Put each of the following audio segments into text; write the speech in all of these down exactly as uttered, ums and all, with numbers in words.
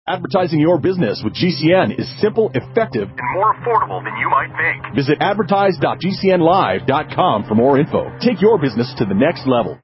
Advertising your business with G C N is simple, effective, and more affordable than you might think. Visit advertise dot g c n live dot com for more info. Take your business to the next level.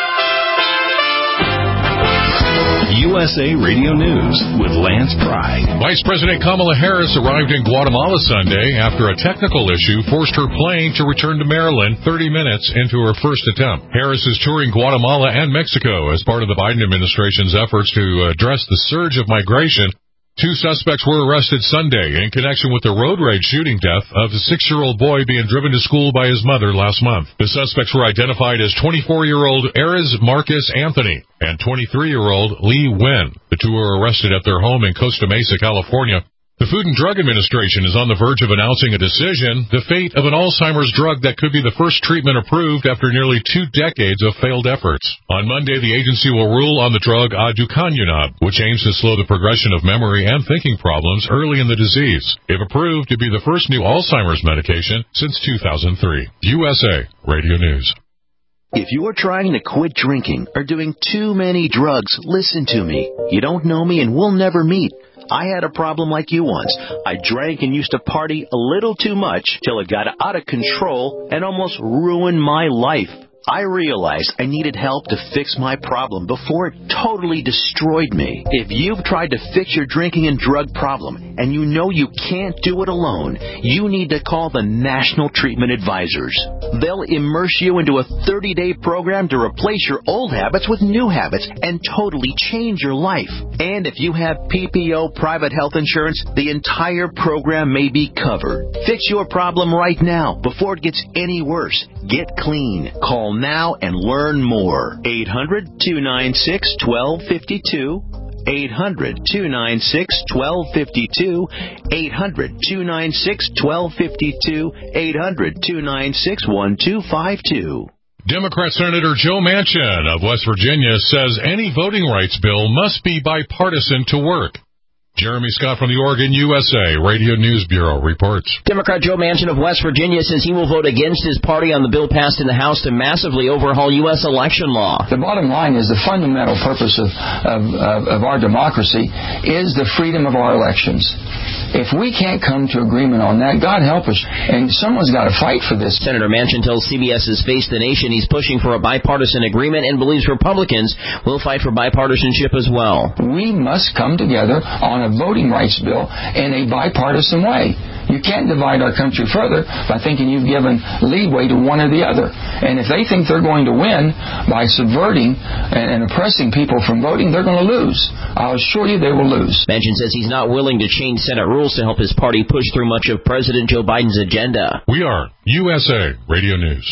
U S A Radio News with Lance Pry. Vice President Kamala Harris arrived in Guatemala Sunday after a technical issue forced her plane to return to Maryland thirty minutes into her first attempt. Harris is touring Guatemala and Mexico as part of the Biden administration's efforts to address the surge of migration. Two suspects were arrested Sunday in connection with the road rage shooting death of a six-year-old boy being driven to school by his mother last month. The suspects were identified as twenty-four-year-old Ares Marcus Anthony and twenty-three-year-old Lee Nguyen. The two were arrested at their home in Costa Mesa, California. The Food and Drug Administration is on the verge of announcing a decision, the fate of an Alzheimer's drug that could be the first treatment approved after nearly two decades of failed efforts. On Monday, the agency will rule on the drug aducanumab, which aims to slow the progression of memory and thinking problems early in the disease. If approved, to be the first new Alzheimer's medication since two thousand three. U S A Radio News. If you're trying to quit drinking or doing too many drugs, listen to me. You don't know me and we'll never meet. I had a problem like you once. I drank and used to party a little too much till it got out of control and almost ruined my life. I realized I needed help to fix my problem before it totally destroyed me. If you've tried to fix your drinking and drug problem and you know you can't do it alone, you need to call the National Treatment Advisors. They'll immerse you into a thirty-day program to replace your old habits with new habits and totally change your life. And if you have P P O private health insurance, the entire program may be covered. Fix your problem right now before it gets any worse. Get clean. Call now and learn more. eight hundred, two nine six, one two five two. eight hundred, two nine six, one two five two. eight hundred, two nine six, one two five two. eight hundred, two nine six, one two five two. Democrat Senator Joe Manchin of West Virginia says any voting rights bill must be bipartisan to work. Jeremy Scott from the Oregon U S A Radio News Bureau reports. Democrat Joe Manchin of West Virginia says he will vote against his party on the bill passed in the House to massively overhaul U S election law. The bottom line is the fundamental purpose of, of, of, of our democracy is the freedom of our elections. If we can't come to agreement on that, God help us, and someone's got to fight for this. Senator Manchin tells CBS's Face the Nation he's pushing for a bipartisan agreement and believes Republicans will fight for bipartisanship as well. We must come together on a voting rights bill in a bipartisan way. You can't divide our country further by thinking you've given leeway to one or the other. And if they think they're going to win by subverting and, and oppressing people from voting, they're going to lose. I'll assure you they will lose. Manchin says he's not willing to change Senate rules to help his party push through much of President Joe Biden's agenda. We are U S A Radio News.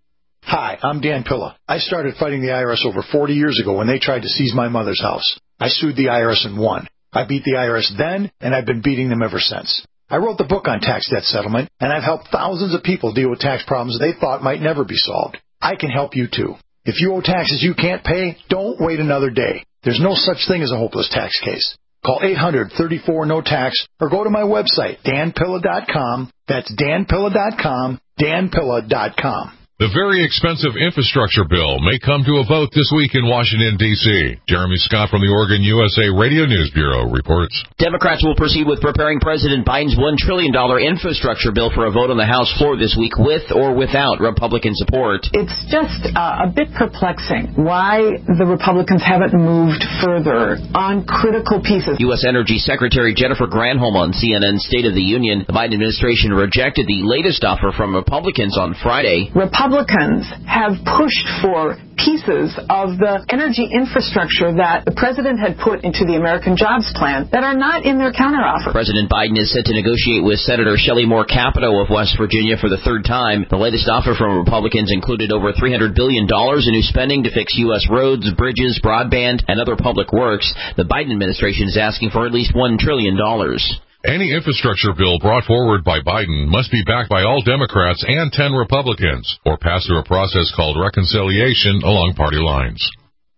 Hi, I'm Dan Pilla. I started fighting the I R S over forty years ago when they tried to seize my mother's house. I sued the I R S and won. I beat the I R S then, and I've been beating them ever since. I wrote the book on tax debt settlement, and I've helped thousands of people deal with tax problems they thought might never be solved. I can help you, too. If you owe taxes you can't pay, don't wait another day. There's no such thing as a hopeless tax case. Call eight hundred, thirty-four, no tax or go to my website, dan pilla dot com. That's dan pilla dot com, dan pilla dot com. The very expensive infrastructure bill may come to a vote this week in Washington, D C Jeremy Scott from the Oregon U S A Radio News Bureau reports. Democrats will proceed with preparing President Biden's one trillion dollars infrastructure bill for a vote on the House floor this week with or without Republican support. It's just uh, a bit perplexing why the Republicans haven't moved further on critical pieces. U S Energy Secretary Jennifer Granholm on C N N's State of the Union. The Biden administration rejected the latest offer from Republicans on Friday. Republicans Republicans have pushed for pieces of the energy infrastructure that the president had put into the American Jobs Plan that are not in their counteroffer. President Biden is set to negotiate with Senator Shelley Moore Capito of West Virginia for the third time. The latest offer from Republicans included over three hundred billion dollars in new spending to fix U S roads, bridges, broadband, and other public works. The Biden administration is asking for at least one trillion dollars. Any infrastructure bill brought forward by Biden must be backed by all Democrats and ten Republicans, or pass through a process called reconciliation along party lines.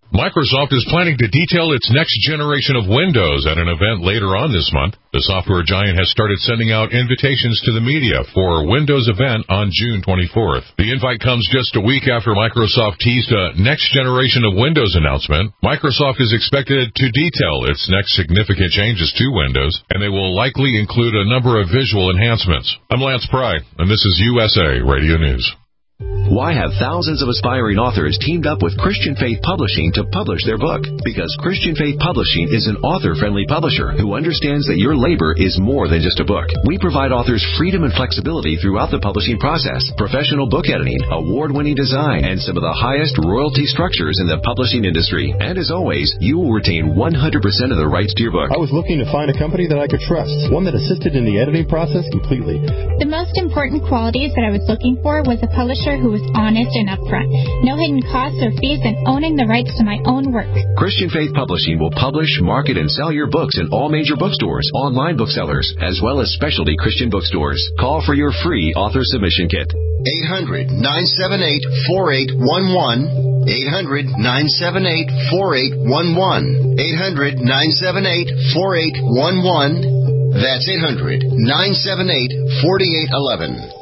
Microsoft is planning to detail its next generation of Windows at an event later on this month. The software giant has started sending out invitations to the media for a Windows event on June twenty-fourth. The invite comes just a week after Microsoft teased a next generation of Windows announcement. Microsoft is expected to detail its next significant changes to Windows, and they will likely include a number of visual enhancements. I'm Lance Pry, and this is U S A Radio News. Why have thousands of aspiring authors teamed up with Christian Faith Publishing to publish their book? Because Christian Faith Publishing is an author-friendly publisher who understands that your labor is more than just a book. We provide authors freedom and flexibility throughout the publishing process, professional book editing, award-winning design, and some of the highest royalty structures in the publishing industry. And as always, you will retain one hundred percent of the rights to your book. I was looking to find a company that I could trust, one that assisted in the editing process completely. The most important qualities that I was looking for was a publisher who was honest and upfront, no hidden costs or fees, and owning the rights to my own work. Christian Faith Publishing will publish, market, and sell your books in all major bookstores, online booksellers, as well as specialty Christian bookstores. Call for your free author submission kit. eight hundred, nine seven eight, four eight one one. eight hundred, nine seven eight, four eight one one. eight hundred, nine seven eight, four eight one one. That's eight hundred, nine seven eight, four eight one one.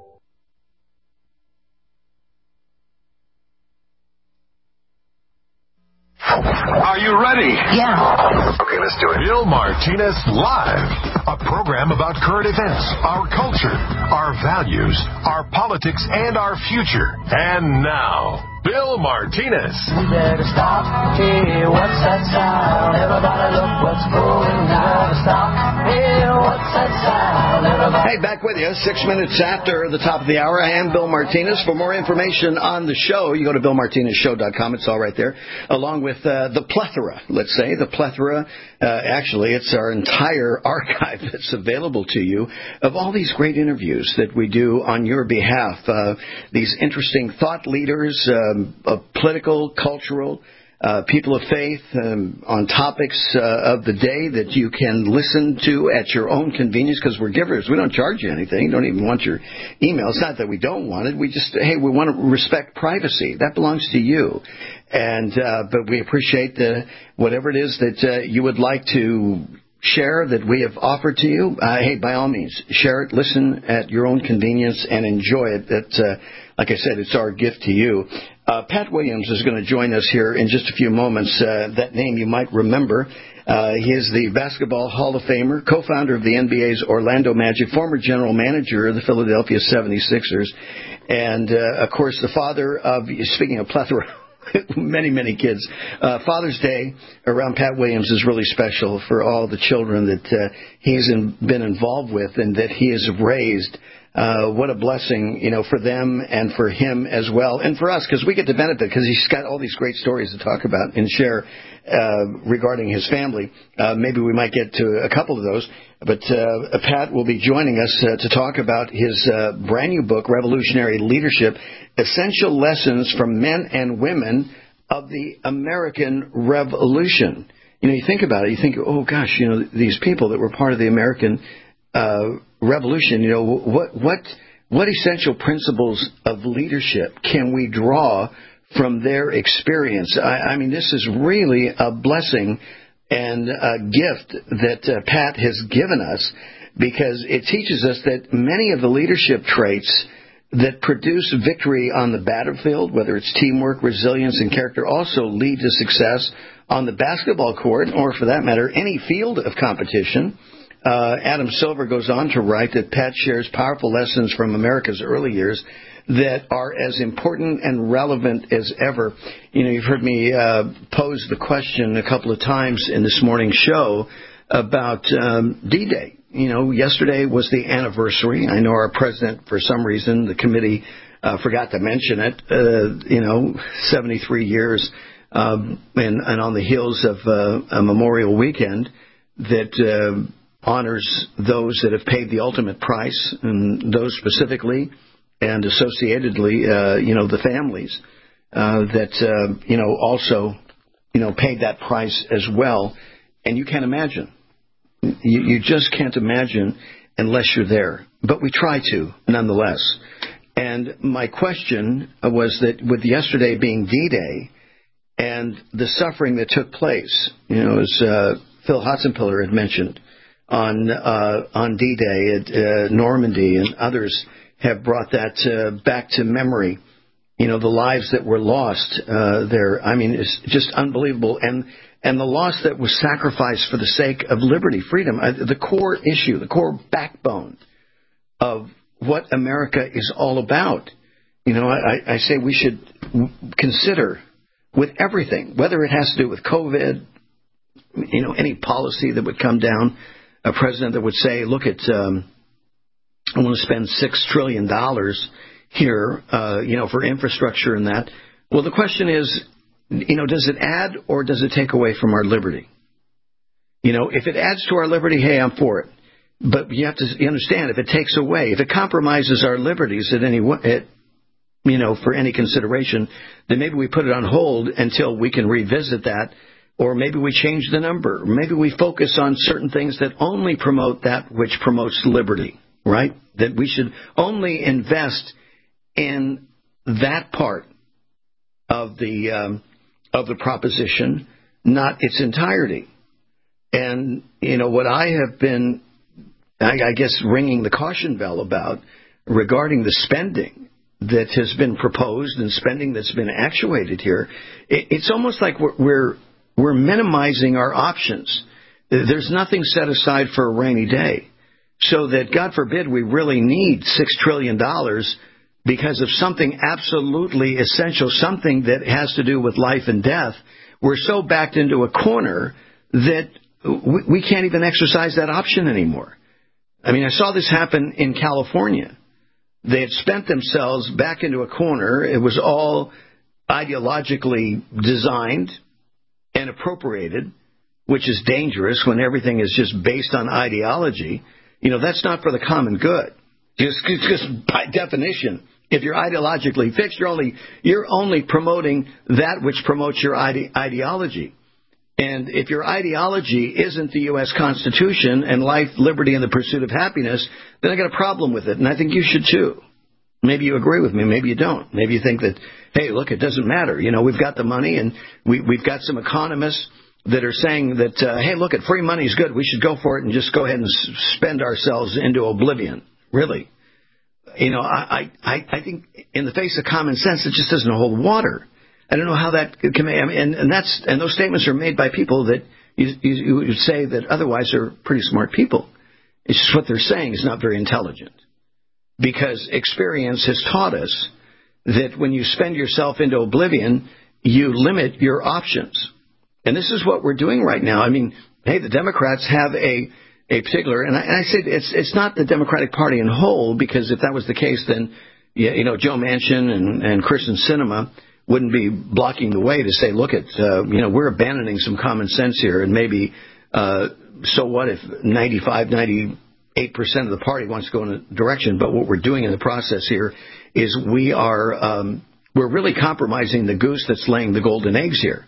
Are you ready? Yeah. Okay, let's do it. Bill Martinez Live, a program about current events, our culture, our values, our politics, and our future. And now, Bill Martinez. We better stop. Hey, what's that sound? Everybody look what's going down. Stop. Hey, what's that sound? Everybody. Hey, back with you. Six minutes after the top of the hour. I am Bill Martinez. For more information on the show, you go to bill martinez show dot com. It's all right there. Along with uh, the plethora, let's say, the plethora. Uh, actually, it's our entire archive that's available to you of all these great interviews that we do on your behalf. Uh, these interesting thought leaders, um, of political, cultural, uh, people of faith, um, on topics uh, of the day that you can listen to at your own convenience, because we're givers. We don't charge you anything. Don't even want your email. It's not that we don't want it. We just, hey, we want to respect privacy. That belongs to you. And uh, but we appreciate the, whatever it is that uh, you would like to share that we have offered to you. Uh, hey, by all means, share it, listen at your own convenience, and enjoy it. That, uh, like I said, it's our gift to you. Uh, Pat Williams is going to join us here in just a few moments. Uh, that name you might remember. Uh, he is the Basketball Hall of Famer, co-founder of the N B A's Orlando Magic, former general manager of the Philadelphia seventy-sixers, and, uh, of course, the father of, speaking of plethora, many, many kids. Uh, Father's Day around Pat Williams is really special for all the children that uh, he's in, been involved with and that he has raised. Uh, what a blessing, you know, for them and for him as well, and for us, because we get to benefit, because he's got all these great stories to talk about and share uh, regarding his family. Uh, maybe we might get to a couple of those, but uh, Pat will be joining us uh, to talk about his uh, brand new book, Revolutionary Leadership, Essential Lessons from Men and Women of the American Revolution. You know, you think about it, you think, oh, gosh, you know, these people that were part of the American uh, Revolution, you know, what what what essential principles of leadership can we draw from their experience? I, I mean, this is really a blessing and a gift that uh, Pat has given us, because it teaches us that many of the leadership traits that produce victory on the battlefield, whether it's teamwork, resilience, and character, also lead to success on the basketball court, or for that matter, any field of competition. Uh, Adam Silver goes on to write that Pat shares powerful lessons from America's early years that are as important and relevant as ever. You know, you've heard me uh, pose the question a couple of times in this morning's show about um, D-Day. You know, yesterday was the anniversary. I know our president, for some reason, the committee uh, forgot to mention it. Uh, you know, seventy-three years um, and, and on the heels of uh, a Memorial Weekend that uh, honors those that have paid the ultimate price, and those specifically and associatedly, uh, you know, the families uh, that, uh, you know, also, you know, paid that price as well. And you can't imagine. You, you just can't imagine unless you're there. But we try to, nonetheless. And my question was that with yesterday being D-Day, and the suffering that took place. You know, as uh, Phil Hotzenpiller had mentioned on uh, on D-Day at uh, Normandy, and others have brought that uh, back to memory. You know, the lives that were lost uh, there. I mean, it's just unbelievable. And and the loss that was sacrificed for the sake of liberty, freedom, uh, the core issue, the core backbone of what America is all about. You know, I, I say we should consider with everything, whether it has to do with COVID, you know, any policy that would come down, a president that would say, look at, um, I want to spend six trillion dollars here, uh, you know, for infrastructure and that. Well, the question is, you know, does it add or does it take away from our liberty? You know, if it adds to our liberty, hey, I'm for it. But you have to understand, if it takes away, if it compromises our liberties at any, at, you know, for any consideration, then maybe we put it on hold until we can revisit that, or maybe we change the number. Maybe we focus on certain things that only promote that which promotes liberty, right? That we should only invest in that part of the um, of the proposition, not its entirety. And, you know, what I have been, I, I guess, ringing the caution bell about regarding the spending that has been proposed and spending that's been actuated here, it, it's almost like we're, we're we're minimizing our options. There's nothing set aside for a rainy day, so that, God forbid, we really need six trillion dollars because of something absolutely essential, something that has to do with life and death. We're so backed into a corner that we, we can't even exercise that option anymore. I mean, I saw this happen in California. They had spent themselves back into a corner. It was all ideologically designed and appropriated, which is dangerous when everything is just based on ideology. You know, that's not for the common good. Just, just by definition, if you're ideologically fixed, you're only you're only promoting that which promotes your ide- ideology. And if your ideology isn't the U S Constitution and life, liberty, and the pursuit of happiness, then I got a problem with it, and I think you should too. Maybe you agree with me, maybe you don't. Maybe you think that, hey, look, it doesn't matter. You know, we've got the money, and we, we've got some economists that are saying that, uh, hey, look, free money is good. We should go for it and just go ahead and spend ourselves into oblivion. Really. You know, I, I, I think in the face of common sense, it just doesn't hold water. I don't know how that can. I mean, and, and that's and those statements are made by people that you, you, you would say that otherwise are pretty smart people. It's just what they're saying is not very intelligent, because experience has taught us that when you spend yourself into oblivion, you limit your options. And this is what we're doing right now. I mean, hey, the Democrats have a a particular, and I, and I say it's it's not the Democratic Party in whole, because if that was the case, then you know Joe Manchin and, and Kyrsten Sinema wouldn't be blocking the way to say, look, at uh, you know we're abandoning some common sense here, and maybe uh, so what if ninety-five, ninety-eight percent of the party wants to go in a direction, but what we're doing in the process here is we are um, we're really compromising the goose that's laying the golden eggs here,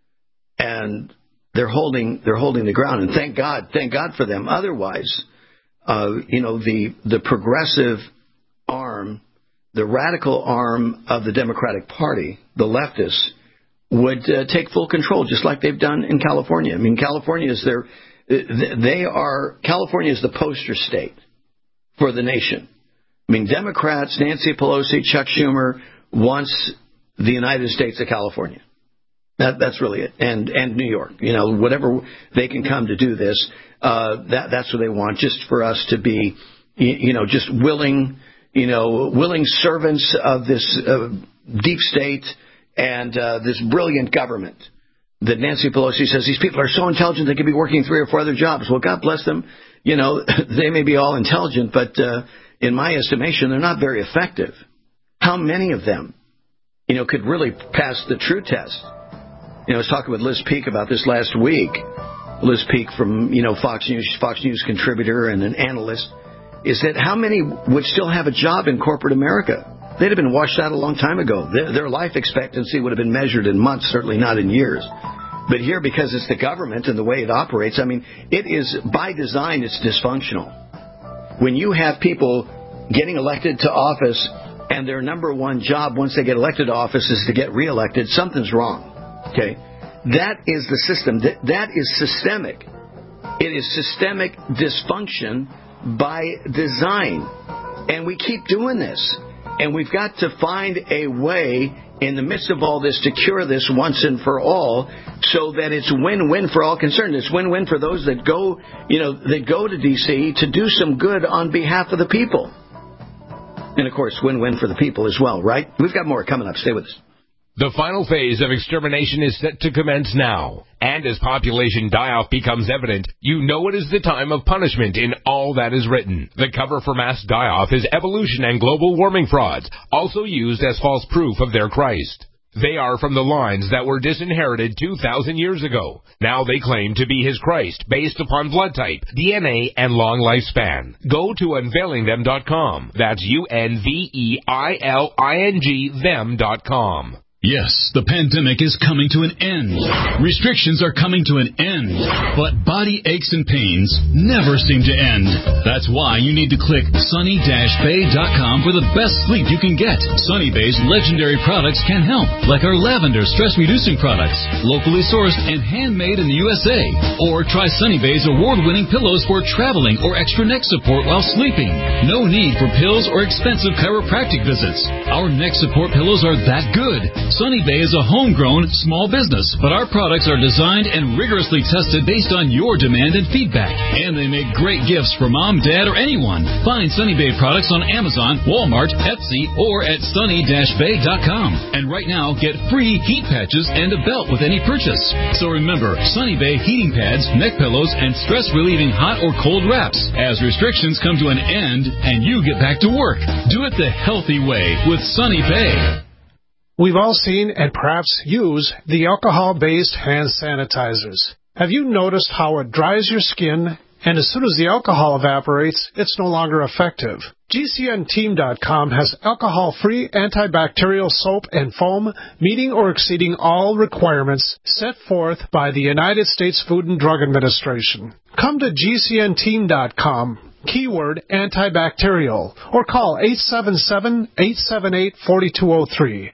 and they're holding they're holding the ground, and thank God, thank God for them. Otherwise, uh, you know the the progressive arm, the radical arm of the Democratic Party, the leftists, would uh, take full control, just like they've done in California. I mean, California is their, they are, California is the poster state for the nation. I mean, Democrats, Nancy Pelosi, Chuck Schumer, wants the United States of California. That, that's really it. And, and New York, you know, whatever they can come to do this, uh, that, that's what they want, just for us to be, you know, just willing, you know, willing servants of this uh, deep state and uh, this brilliant government that Nancy Pelosi says these people are so intelligent they could be working three or four other jobs. Well, God bless them. You know, they may be all intelligent, but uh, in my estimation, they're not very effective. How many of them, you know, could really pass the true test? You know, I was talking with Liz Peek about this last week. Liz Peek from, you know, Fox News, Fox News contributor and an analyst. Is that how many would still have a job in corporate America? They'd have been washed out a long time ago. Their, their life expectancy would have been measured in months, certainly not in years. But here, because it's the government and the way it operates, I mean, it is, by design, it's dysfunctional. When you have people getting elected to office and their number one job once they get elected to office is to get reelected, something's wrong. Okay? That is the system. That, that is systemic. It is systemic dysfunction by design. And we keep doing this. And we've got to find a way in the midst of all this to cure this once and for all so that it's win-win for all concerned. It's win-win for those that go, you know, that go to D C to do some good on behalf of the people. And, of course, win-win for the people as well, right? We've got more coming up. Stay with us. The final phase of extermination is set to commence now. And as population die-off becomes evident, you know it is the time of punishment in all that is written. The cover for mass die-off is evolution and global warming frauds, also used as false proof of their Christ. They are from the lines that were disinherited two thousand years ago. Now they claim to be his Christ, based upon blood type, D N A, and long lifespan. Go to unveiling them dot com. That's U N V E I L I N G them dot com. Yes, the pandemic is coming to an end. Restrictions are coming to an end. But body aches and pains never seem to end. That's why you need to click sunny dash bay dot com for the best sleep you can get. Sunny Bay's legendary products can help, like our lavender stress-reducing products, locally sourced and handmade in the U S A. Or try Sunny Bay's award-winning pillows for traveling or extra neck support while sleeping. No need for pills or expensive chiropractic visits. Our neck support pillows are that good. Sunny Bay is a homegrown small business, but our products are designed and rigorously tested based on your demand and feedback. And they make great gifts for mom, dad, or anyone. Find Sunny Bay products on Amazon, Walmart, Etsy, or at sunny dash bay dot com. And right now, get free heat patches and a belt with any purchase. So remember, Sunny Bay heating pads, neck pillows, and stress-relieving hot or cold wraps. As restrictions come to an end and you get back to work, do it the healthy way with Sunny Bay. We've all seen and perhaps use the alcohol-based hand sanitizers. Have you noticed how it dries your skin, and as soon as the alcohol evaporates, it's no longer effective? G C N team dot com has alcohol-free antibacterial soap and foam meeting or exceeding all requirements set forth by the United States Food and Drug Administration. Come to G C N team dot com. Keyword antibacterial, or call eight seven seven, eight seven eight, four two zero three.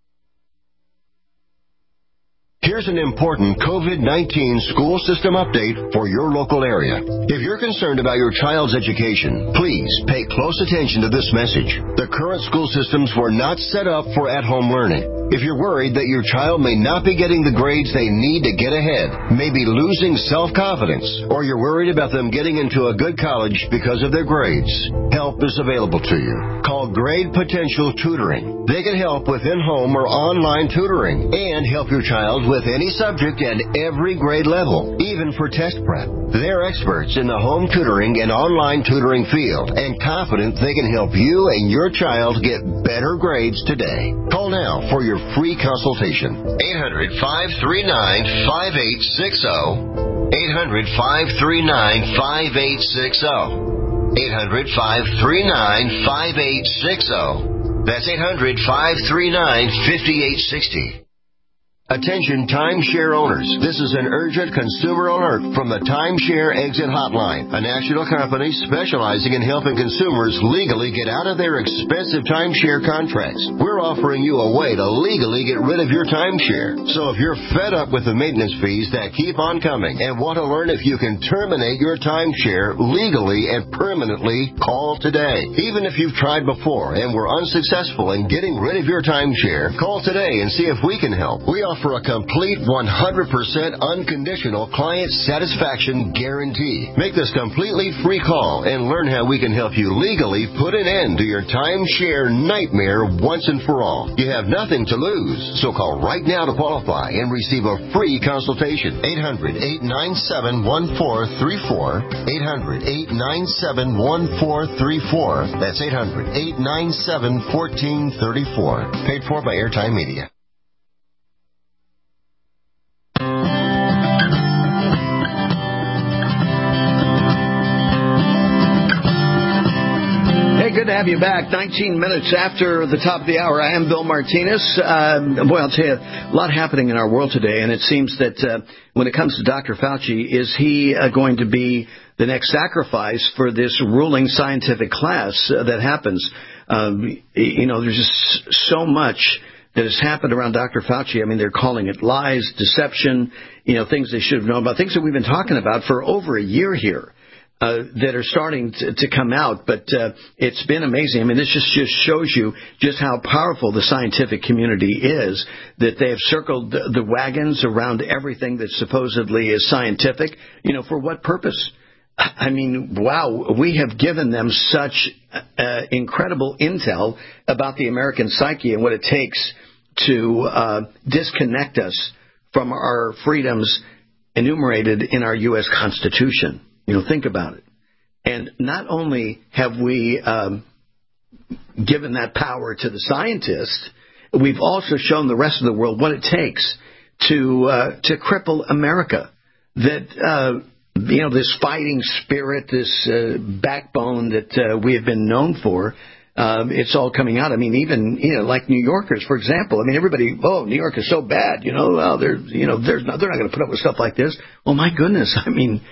Here's an important COVID nineteen school system update for your local area. If you're concerned about your child's education, please pay close attention to this message. The current school systems were not set up for at-home learning. If you're worried that your child may not be getting the grades they need to get ahead, maybe losing self-confidence, or you're worried about them getting into a good college because of their grades, help is available to you. Call Grade Potential Tutoring. They can help with in-home or online tutoring and help your child with any subject and every grade level, even for test prep. They're experts in the home tutoring and online tutoring field and confident they can help you and your child get better grades today. Call now for your free consultation. eight hundred, five three nine, five eight six zero. eight hundred, five three nine, five eight six zero. eight hundred, five three nine, five eight six zero. That's eight hundred, five three nine, five eight six zero. Attention timeshare owners. This is an urgent consumer alert from the Timeshare Exit Hotline, a national company specializing in helping consumers legally get out of their expensive timeshare contracts. We're offering you a way to legally get rid of your timeshare. So if you're fed up with the maintenance fees that keep on coming and want to learn if you can terminate your timeshare legally and permanently, call today. Even if you've tried before and were unsuccessful in getting rid of your timeshare, call today and see if we can help. We offer for a complete one hundred percent unconditional client satisfaction guarantee. Make this completely free call and learn how we can help you legally put an end to your timeshare nightmare once and for all. You have nothing to lose, so call right now to qualify and receive a free consultation. eight hundred, eight nine seven, one four three four. eight hundred, eight nine seven, one four three four. That's eight hundred, eight nine seven, one four three four. Paid for by Airtime Media. Good to have you back. nineteen minutes after the top of the hour. I am Bill Martinez. Uh, boy, I'll tell you, a lot happening in our world today, and it seems that uh, when it comes to Doctor Fauci, is he uh, going to be the next sacrifice for this ruling scientific class uh, that happens? Um, you know, there's just so much that has happened around Doctor Fauci. I mean, they're calling it lies, deception, you know, things they should have known about, things that we've been talking about for over a year here. Uh, that are starting to, to come out, but uh, it's been amazing. I mean, this just, just shows you just how powerful the scientific community is, that they have circled the, the wagons around everything that supposedly is scientific. You know, for what purpose? I mean, wow, we have given them such uh, incredible intel about the American psyche and what it takes to uh, disconnect us from our freedoms enumerated in our U S Constitution. You know, think about it. And not only have we um, given that power to the scientists, we've also shown the rest of the world what it takes to uh, to cripple America. That, uh, you know, this fighting spirit, this uh, backbone that uh, we have been known for, um, it's all coming out. I mean, even, you know, like New Yorkers, for example. I mean, everybody, oh, New York is so bad. You know, well, they're, you know, there's not, they're not going to put up with stuff like this. Well, my goodness, I mean,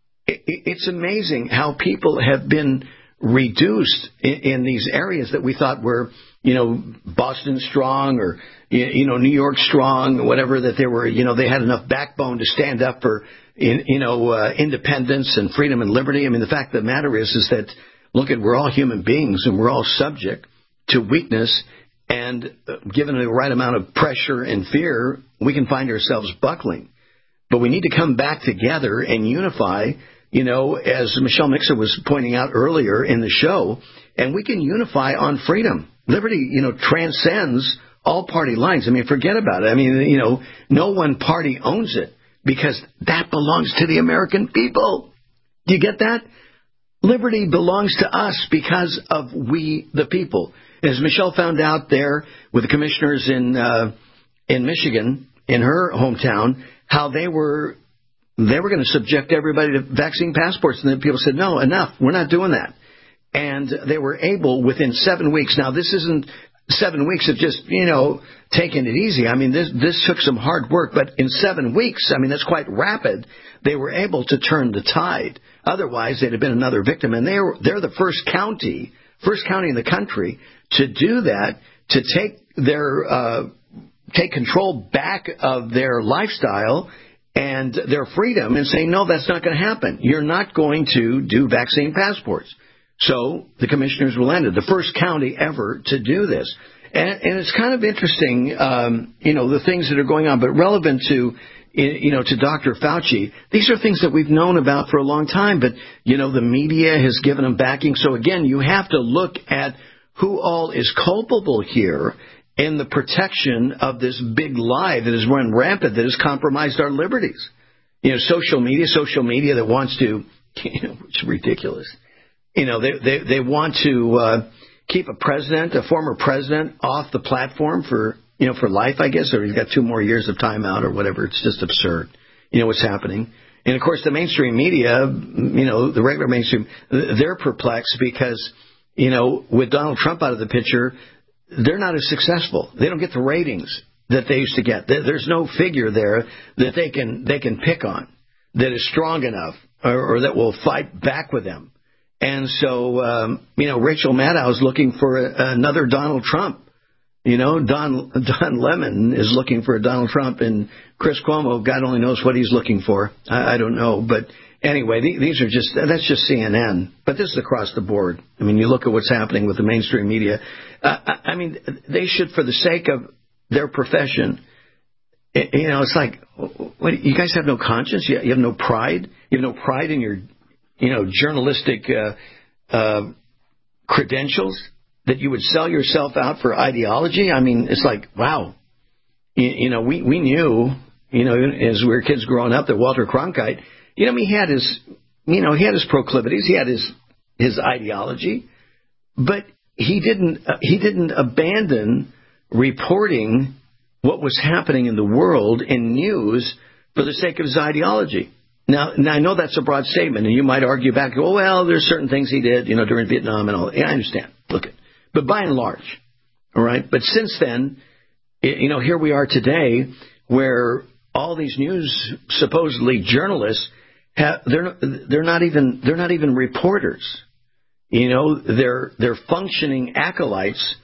it's amazing how people have been reduced in, in these areas that we thought were, you know, Boston strong or, you know, New York strong or whatever, that they were, you know, they had enough backbone to stand up for, you know, uh, independence and freedom and liberty. I mean, the fact of the matter is, is that, look, at we're all human beings and we're all subject to weakness, and given the right amount of pressure and fear, we can find ourselves buckling. But we need to come back together and unify, you know, as Michelle Mixer was pointing out earlier in the show, and we can unify on freedom. Liberty, you know, transcends all party lines. I mean, forget about it. I mean, you know, no one party owns it, because that belongs to the American people. Do you get that? Liberty belongs to us because of we, the people. As Michelle found out there with the commissioners in uh, in Michigan, in her hometown, how they were they were going to subject everybody to vaccine passports. And then people said, no, enough. We're not doing that. And they were able within seven weeks. Now, this isn't seven weeks of just, you know, taking it easy. I mean, this this took some hard work. But in seven weeks, I mean, that's quite rapid. They were able to turn the tide. Otherwise, they'd have been another victim. And they're, they're the first county, first county in the country to do that, to take their uh, take control back of their lifestyle and their freedom and say, no, that's not going to happen. You're not going to do vaccine passports. So the commissioners relented, the first county ever to do this. And, and it's kind of interesting, um, you know, the things that are going on, but relevant to, you know, to Doctor Fauci. These are things that we've known about for a long time, but, you know, the media has given them backing. So, again, you have to look at who all is culpable here in the protection of this big lie that has run rampant, that has compromised our liberties. You know, social media, social media that wants to, you know, it's ridiculous. You know, they they, they want to uh, keep a president, a former president, off the platform for, you know, for life, I guess, or he's got two more years of time out or whatever. It's just absurd, you know, what's happening. And, of course, the mainstream media, you know, the regular mainstream, they're perplexed because, you know, with Donald Trump out of the picture, they're not as successful. They don't get the ratings that they used to get. There's no figure there that they can they can pick on that is strong enough or, or that will fight back with them. And so, um, you know, Rachel Maddow is looking for a, another Donald Trump. You know, Don Don Lemon is looking for a Donald Trump, and Chris Cuomo, God only knows what he's looking for. I, I don't know, but anyway, these are just that's just C N N. But this is across the board. I mean, you look at what's happening with the mainstream media. Uh, I, I mean, they should, for the sake of their profession, it, you know, it's like, what, you guys have no conscience. You, you have no pride. You have no pride in your, you know, journalistic uh, uh, credentials, that you would sell yourself out for ideology. I mean, it's like, wow. You, you know, we, we knew, you know, as we were kids growing up, that Walter Cronkite, you know, he had his, you know, he had his proclivities, he had his his ideology, but he didn't uh, he didn't abandon reporting what was happening in the world in news for the sake of his ideology. Now, now I know that's a broad statement, and you might argue back, oh, well, there's certain things he did, you know, during Vietnam and all. Yeah, I understand. Look at, but by and large, all right. But since then, you know, here we are today, where all these news supposedly journalists have, they're they're not even they're not even reporters. You know, they're they're functioning acolytes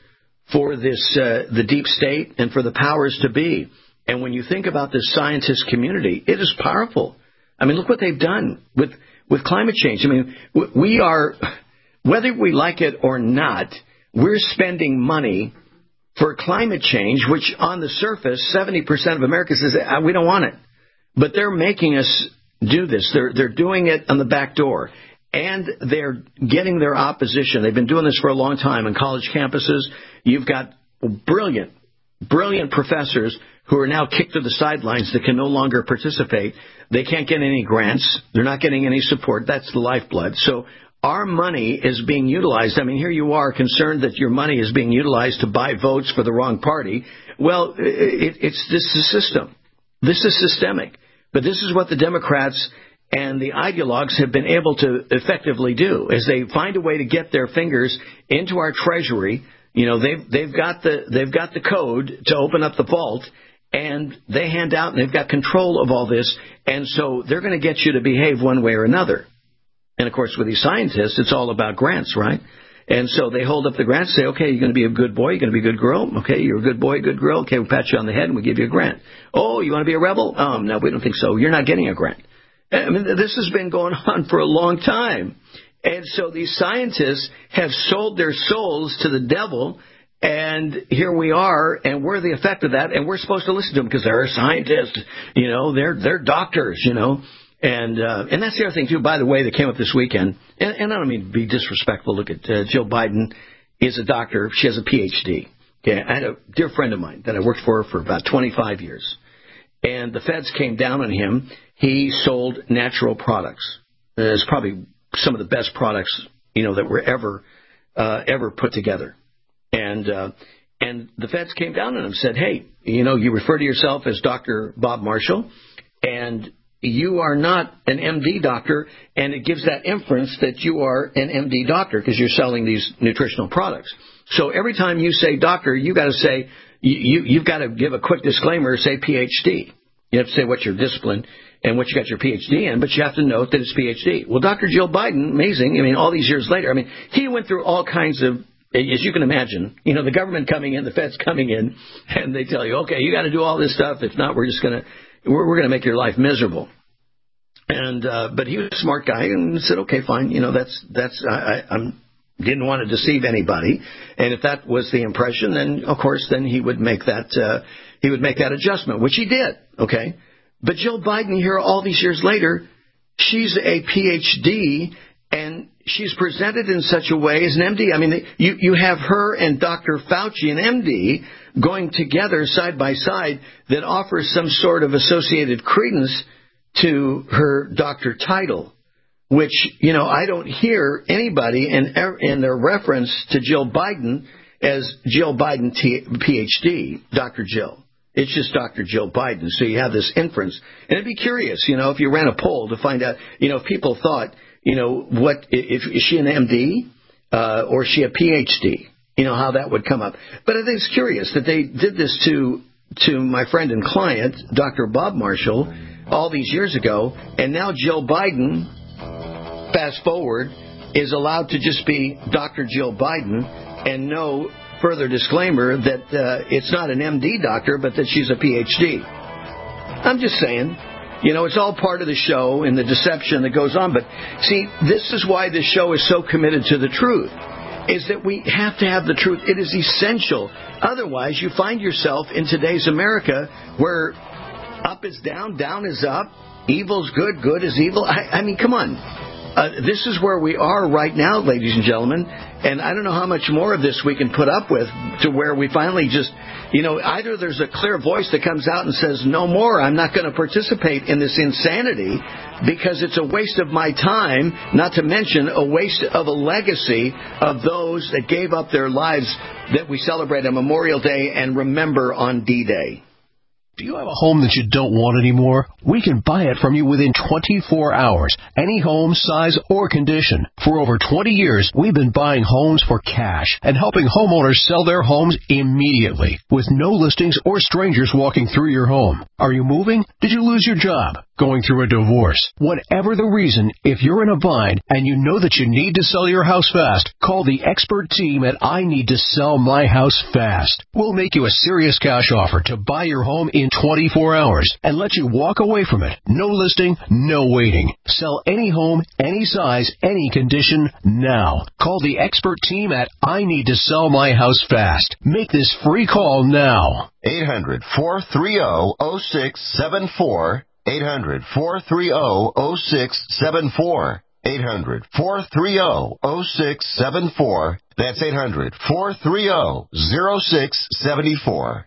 for this uh, the deep state and for the powers to be. And when you think about this scientist community, it is powerful. I mean, look what they've done with, with climate change. I mean, we are, whether we like it or not, we're spending money for climate change, which on the surface, seventy percent of America says, we don't want it. But they're making us do this. They're, they're doing it on the back door. And they're getting their opposition. They've been doing this for a long time on college campuses. You've got brilliant, brilliant professors who are now kicked to the sidelines that can no longer participate. They can't get any grants. They're not getting any support. That's the lifeblood. So our money is being utilized. I mean, here you are concerned that your money is being utilized to buy votes for the wrong party. Well, it, it's this is system. This is systemic. But this is what the Democrats and the ideologues have been able to effectively do, is they find a way to get their fingers into our treasury. You know, they've they've got the they've got the code to open up the vault, and they hand out, and they've got control of all this, and so they're going to get you to behave one way or another. And, of course, with these scientists, it's all about grants, right? And so they hold up the grants, say, okay, you're going to be a good boy, you're going to be a good girl. Okay, you're a good boy, good girl. Okay, we'll pat you on the head and we give you a grant. Oh, you want to be a rebel? Um, no, we don't think so. You're not getting a grant. I mean, this has been going on for a long time. And so these scientists have sold their souls to the devil, and here we are, and we're the effect of that, and we're supposed to listen to them because they're scientists, you know, they're they're doctors, you know. And uh, and that's the other thing, too, by the way, that came up this weekend. And, and I don't mean to be disrespectful. Look at uh, Jill Biden is a doctor. She has a P H D. Okay, I had a dear friend of mine that I worked for for about twenty-five years. And the feds came down on him. He sold natural products. Uh, it's probably some of the best products, you know, that were ever uh, ever put together. And uh, and the feds came down on him and said, hey, you know, you refer to yourself as Doctor Bob Marshall, and you are not an M D doctor, and it gives that inference that you are an M D doctor because you're selling these nutritional products. So every time you say doctor, you got to say, you, you've got to give a quick disclaimer, say P H D. You have to say what your discipline and what you got your P H D in, but you have to note that it's P H D. Well, Doctor Jill Biden, amazing. I mean, all these years later, I mean, he went through all kinds of, as you can imagine, you know, the government coming in, the feds coming in, and they tell you, okay, you got to do all this stuff. If not, we're just going to, we're, we're going to make your life miserable. And, uh, but he was a smart guy and said, okay, fine. You know, that's, that's, I, I I'm, didn't want to deceive anybody. And if that was the impression, then of course, then he would make that, uh, he would make that adjustment, which he did. Okay. But Jill Biden here all these years later, she's a P H D and she's presented in such a way as an M D. I mean, you, you have her and Doctor Fauci, an M D, going together side by side that offers some sort of associated credence to her doctor title, which, you know, I don't hear anybody in, in their reference to Jill Biden as Jill Biden T- P H D, Doctor Jill. It's just Doctor Jill Biden. So you have this inference. And it'd be curious, you know, if you ran a poll to find out, you know, if people thought, you know, what, if, is she an M D uh, or is she a P H D? You know, how that would come up. But I think it's curious that they did this to to my friend and client, Doctor Bob Marshall, all these years ago. And now Jill Biden, fast forward, is allowed to just be Doctor Jill Biden and no further disclaimer that uh, it's not an M D doctor, but that she's a P H D. I'm just saying, you know, it's all part of the show and the deception that goes on. But see, this is why this show is so committed to the truth, is that we have to have the truth. It is essential. Otherwise, you find yourself in today's America where up is down, down is up, evil's good, good is evil. I, I mean, come on. Uh, this is where we are right now, ladies and gentlemen, and I don't know how much more of this we can put up with to where we finally just, you know, either there's a clear voice that comes out and says, no more, I'm not going to participate in this insanity because it's a waste of my time, not to mention a waste of a legacy of those that gave up their lives that we celebrate on Memorial Day and remember on D-Day. Do you have a home that you don't want anymore? We can buy it from you within twenty-four hours. Any home, size, or condition. For over twenty years, we've been buying homes for cash and helping homeowners sell their homes immediately with no listings or strangers walking through your home. Are you moving? Did you lose your job? Going through a divorce? Whatever the reason, if you're in a bind and you know that you need to sell your house fast, call the expert team at I Need to Sell My House Fast. We'll make you a serious cash offer to buy your home in twenty-four hours and let you walk away from it. No listing, no waiting. Sell any home, any size, any condition now. Call the expert team at I Need to Sell My House Fast. Make this free call now. eight hundred, four three zero, zero six seven four. eight hundred, four three zero, zero six seven four. eight hundred, four three zero, zero six seven four. That's eight hundred, four three zero, zero six seven four.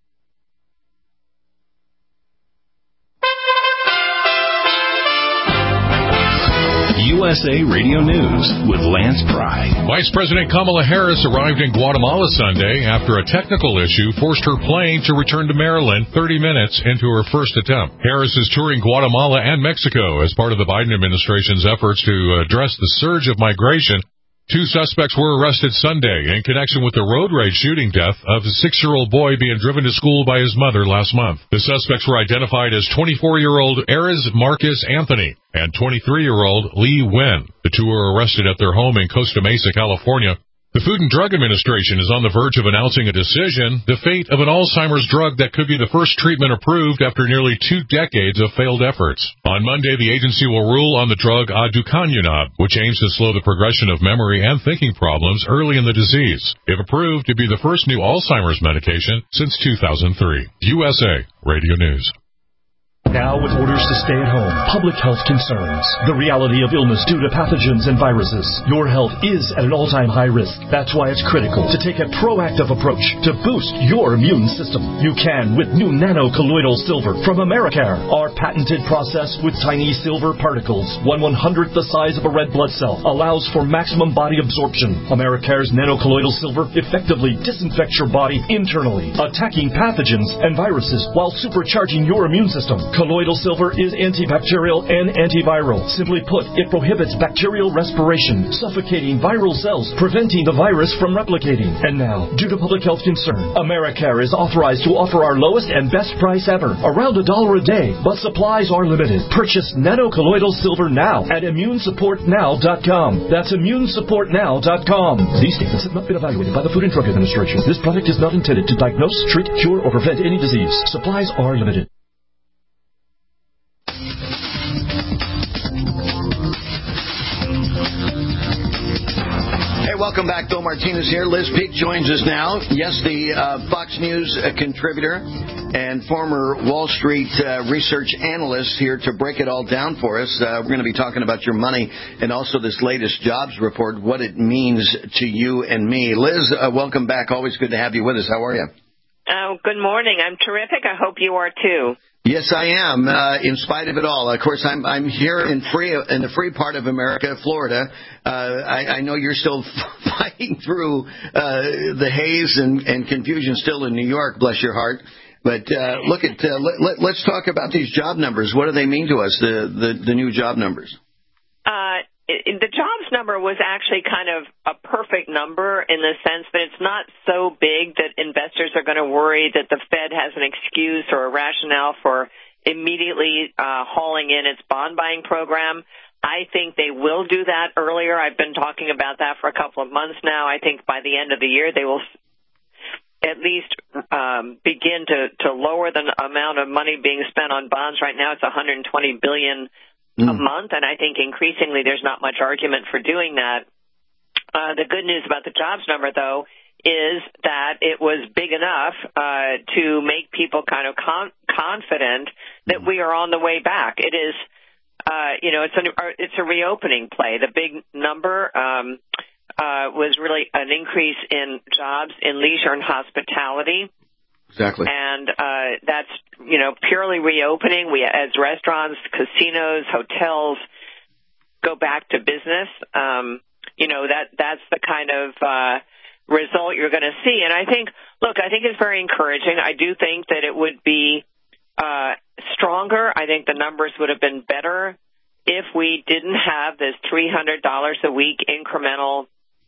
U S A Radio News with Lance Pry. Vice President Kamala Harris arrived in Guatemala Sunday after a technical issue forced her plane to return to Maryland thirty minutes into her first attempt. Harris is touring Guatemala and Mexico as part of the Biden administration's efforts to address the surge of migration. Two suspects were arrested Sunday in connection with the road rage shooting death of a six-year-old boy being driven to school by his mother last month. The suspects were identified as twenty-four-year-old Ares Marcus Anthony and twenty-three-year-old Lee Wen. The two were arrested at their home in Costa Mesa, California. The Food and Drug Administration is on the verge of announcing a decision, the fate of an Alzheimer's drug that could be the first treatment approved after nearly two decades of failed efforts. On Monday, the agency will rule on the drug aducanumab, which aims to slow the progression of memory and thinking problems early in the disease. If approved, it'd be the first new Alzheimer's medication since two thousand three. U S A Radio News. Now with orders to stay at home, public health concerns, the reality of illness due to pathogens and viruses, your health is at an all-time high risk. That's why it's critical to take a proactive approach to boost your immune system. You can with new nano-colloidal silver from Americare. Our patented process with tiny silver particles, one one-hundredth the size of a red blood cell, allows for maximum body absorption. Americare's nano-colloidal silver effectively disinfects your body internally, attacking pathogens and viruses while supercharging your immune system. Colloidal silver is antibacterial and antiviral. Simply put, it prohibits bacterial respiration, suffocating viral cells, preventing the virus from replicating. And now, due to public health concern, Americare is authorized to offer our lowest and best price ever, around a dollar a day, but supplies are limited. Purchase nano-colloidal silver now at immune support now dot com. That's immune support now dot com. These statements have not been evaluated by the Food and Drug Administration. This product is not intended to diagnose, treat, cure, or prevent any disease. Supplies are limited. Hey, welcome back. Bill Martinez here. Liz Peek joins us now. Yes, the uh, Fox News uh, contributor and former Wall Street uh, research analyst here to break it all down for us. Uh, we're going to be talking about your money and also this latest jobs report, what it means to you and me. Liz, uh, welcome back. Always good to have you with us. How are you? Oh, good morning. I'm terrific. I hope you are too. Yes, I am. Uh, in spite of it all, of course, I'm I'm here in free in the free part of America, Florida. Uh, I, I know you're still fighting through uh, the haze and, and confusion still in New York. Bless your heart. But uh, look at uh, let, let, let's talk about these job numbers. What do they mean to us? The the, the new job numbers. Uh, it, the jobs number was actually kind of a perfect number in the sense that it's not so big that investors are going to worry that the Fed has an excuse or a rationale for immediately uh, hauling in its bond buying program. I think they will do that earlier. I've been talking about that for a couple of months now. I think by the end of the year they will at least um, begin to, to lower the amount of money being spent on bonds. Right now it's one hundred twenty billion dollars a month, and I think increasingly there's not much argument for doing that. Uh, the good news about the jobs number, though, is that it was big enough uh, to make people kind of con- confident that we are on the way back. It is, uh, you know, it's, an, it's a reopening play. The big number um, uh, was really an increase in jobs in leisure and hospitality. Exactly. And uh, that's, you know, purely reopening. We, as restaurants, casinos, hotels go back to business, um, you know, that that's the kind of uh, result you're going to see. And I think, look, I think it's very encouraging. I do think that it would be uh, stronger. I think the numbers would have been better if we didn't have this three hundred dollars a week incremental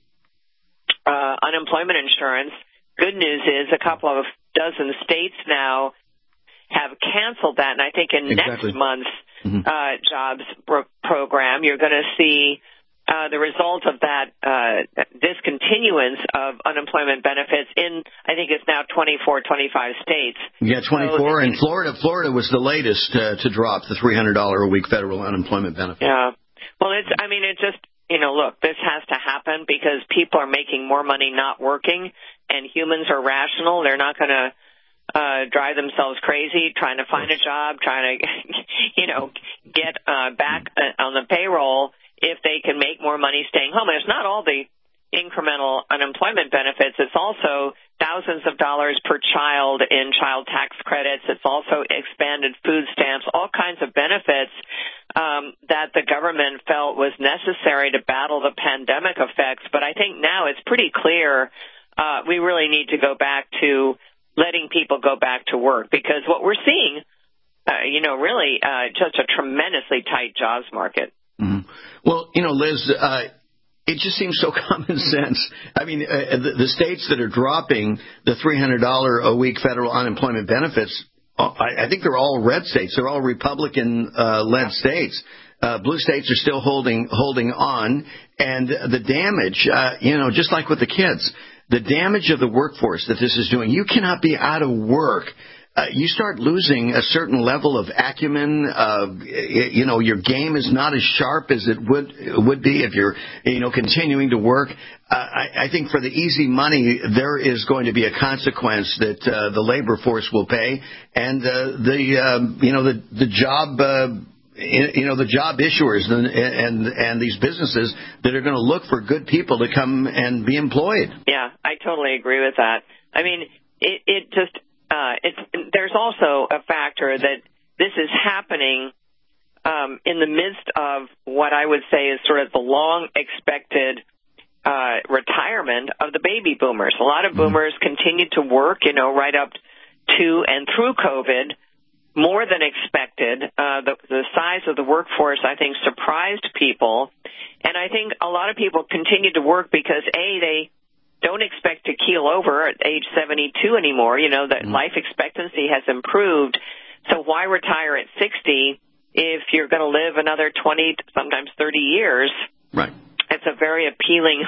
uh, unemployment insurance. Good news is a couple of dozen states now have canceled that, and I think in exactly. next month's mm-hmm. uh, jobs pro- program, you're going to see uh, the result of that uh, discontinuance of unemployment benefits in, I think it's now twenty-four, twenty-five states. Yeah, twenty-four, so, and Florida Florida was the latest uh, to drop the three hundred dollars a week federal unemployment benefit. Yeah. Well, it's, I mean, it just, you know, look, this has to happen because people are making more money not working, and humans are rational. They're not going to uh, drive themselves crazy trying to find a job, trying to, you know, get uh, back on the payroll if they can make more money staying home. And it's not all the incremental unemployment benefits. It's also thousands of dollars per child in child tax credits. It's also expanded food stamps, all kinds of benefits um, that the government felt was necessary to battle the pandemic effects. But I think now it's pretty clear uh, we really need to go back to letting people go back to work, because what we're seeing, uh, you know, really uh, just a tremendously tight jobs market. Mm-hmm. Well, you know, Liz, uh, it just seems so common sense. I mean, uh, the, the states that are dropping the three hundred dollars a week federal unemployment benefits, uh, I, I think they're all red states. They're all Republican-led uh, states. Uh, blue states are still holding holding on. And the damage, uh, you know, just like with the kids, the damage of the workforce that this is doing, you cannot be out of work. Uh, you start losing a certain level of acumen. Uh, you know, your game is not as sharp as it would would be if you're, you know, continuing to work. Uh, I, I think for the easy money, there is going to be a consequence that uh, the labor force will pay, and uh, the uh, you know the the job. Uh, You know, the job issuers and, and and these businesses that are going to look for good people to come and be employed. Yeah, I totally agree with that. I mean, it, it just uh, it's there's also a factor that this is happening um, in the midst of what I would say is sort of the long expected uh, retirement of the baby boomers. A lot of boomers mm-hmm. continued to work, you know, right up to and through COVID. More than expected. Uh, the, the size of the workforce, I think, surprised people. And I think a lot of people continue to work because, A, they don't expect to keel over at age seventy-two anymore. You know, that mm-hmm. life expectancy has improved. So why retire at sixty if you're going to live another twenty, sometimes thirty years? Right. It's a very appealing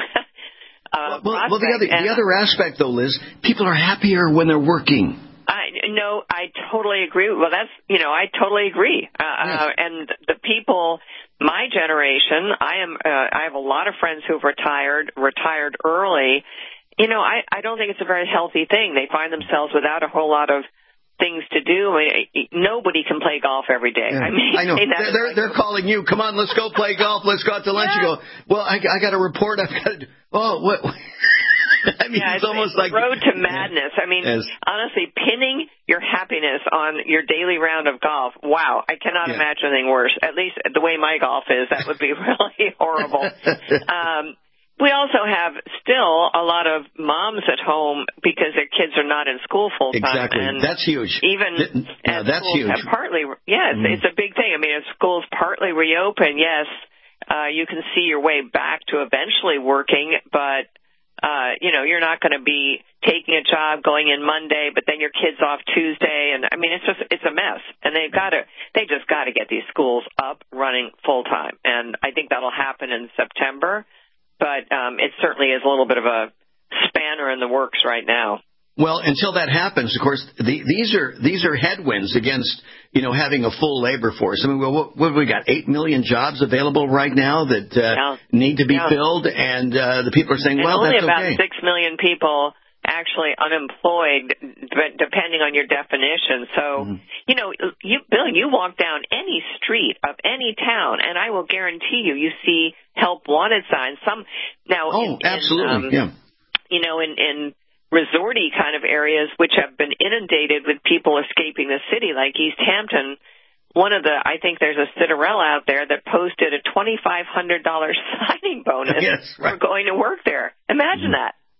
uh, well, well, the other, the other aspect, though, Liz, people are happier when they're working. I no, I totally agree. Well, that's, you know, I totally agree. Uh, yes. uh, and the people, my generation, I am, uh, I have a lot of friends who've retired, retired early. You know, I, I don't think it's a very healthy thing. They find themselves without a whole lot of things to do. I mean, nobody can play golf every day. Yeah. I mean, I know. They're, they're, they're calling you. Come on, let's go play golf. Let's go out to lunch. Yeah. You go, well, I, I got a report. I've got to, oh, what? I mean, yeah, it's, it's almost it's like the road to madness. I mean, yes. honestly, pinning your happiness on your daily round of golf, wow, I cannot yeah. imagine anything worse. At least the way my golf is, that would be really horrible. um, we also have still a lot of moms at home because their kids are not in school full time. Exactly, and that's huge. Even yeah, as that's schools huge. have partly, yes, mm-hmm. it's a big thing. I mean, as schools partly reopen, yes, uh, you can see your way back to eventually working, but Uh, you know, you're not going to be taking a job going in Monday, but then your kid's off Tuesday. And I mean, it's just, it's a mess. And they've got to, they just got to get these schools up running full time. And I think that'll happen in September, but um, it certainly is a little bit of a spanner in the works right now. Well, until that happens, of course, the, these are these are headwinds against, you know, having a full labor force. I mean, what, what have we got? Eight million jobs available right now that uh, yeah. need to be yeah. filled, and uh, the people are saying, and well, only that's about okay. six million people actually unemployed, depending on your definition. So, mm-hmm. you know, you, Bill, you walk down any street of any town, and I will guarantee you, you see help wanted signs. Some now, oh, in, absolutely, in, um, yeah. You know, in in resorty kind of areas which have been inundated with people escaping the city, like East Hampton. One of the, I think there's a Citadel out there that posted a twenty-five hundred dollars signing bonus yes, right. for going to work there. Imagine mm-hmm. that.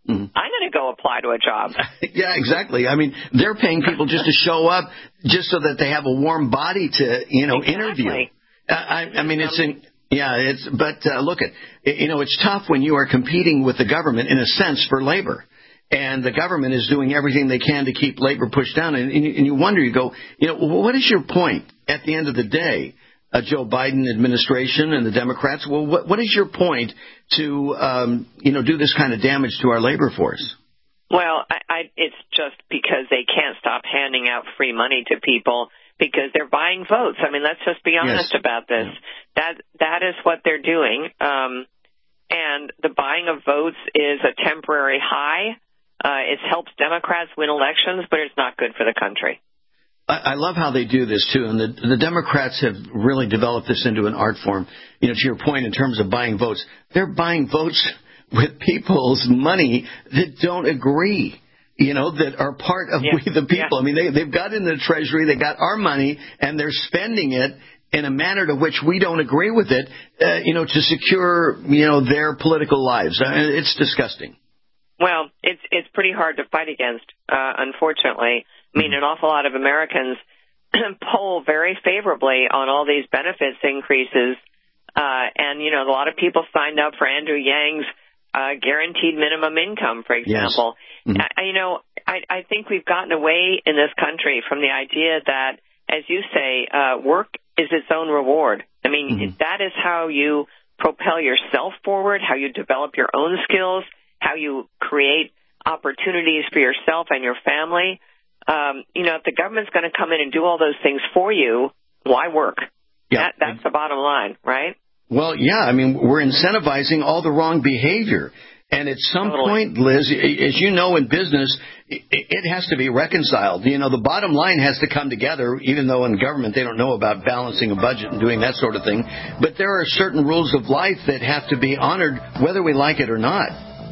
Mm-hmm. I'm going to go apply to a job. Yeah, exactly. I mean, they're paying people just to show up, just so that they have a warm body to, you know, exactly. interview. Uh, I, I mean, it's in, yeah, it's. But uh, look, at you know, it's tough when you are competing with the government in a sense for labor. And the government is doing everything they can to keep labor pushed down. And, and, you, and you wonder, you go, you know, what is your point at the end of the day, uh, Joe Biden administration and the Democrats? Well, what, what is your point to, um, you know, do this kind of damage to our labor force? Well, I, I, it's just because they can't stop handing out free money to people because they're buying votes. I mean, let's just be honest yes. about this. Yeah. That that is what they're doing. Um, and the buying of votes is a temporary high. Uh, it helps Democrats win elections, but it's not good for the country. I, I love how they do this, too. And the, the Democrats have really developed this into an art form. You know, to your point in terms of buying votes, they're buying votes with people's money that don't agree, you know, that are part of yeah. we the people. Yeah. I mean, they, they've got in the Treasury, they got our money, and they're spending it in a manner to which we don't agree with it, uh, you know, to secure, you know, their political lives. I mean, it's disgusting. Well, it's it's pretty hard to fight against, uh, unfortunately. I mean, an awful lot of Americans poll very favorably on all these benefits increases. Uh, and, you know, a lot of people signed up for Andrew Yang's uh, guaranteed minimum income, for example. Yes. Mm-hmm. I, you know, I, I think we've gotten away in this country from the idea that, as you say, uh, work is its own reward. I mean, mm-hmm. that is how you propel yourself forward, how you develop your own skills, how you create opportunities for yourself and your family. Um, you know, if the government's going to come in and do all those things for you, why work? Yeah. That, that's the bottom line, right? Well, yeah. I mean, we're incentivizing all the wrong behavior. And at some totally. point, Liz, as you know in business, it has to be reconciled. You know, the bottom line has to come together, even though in government they don't know about balancing a budget and doing that sort of thing. But there are certain rules of life that have to be honored whether we like it or not.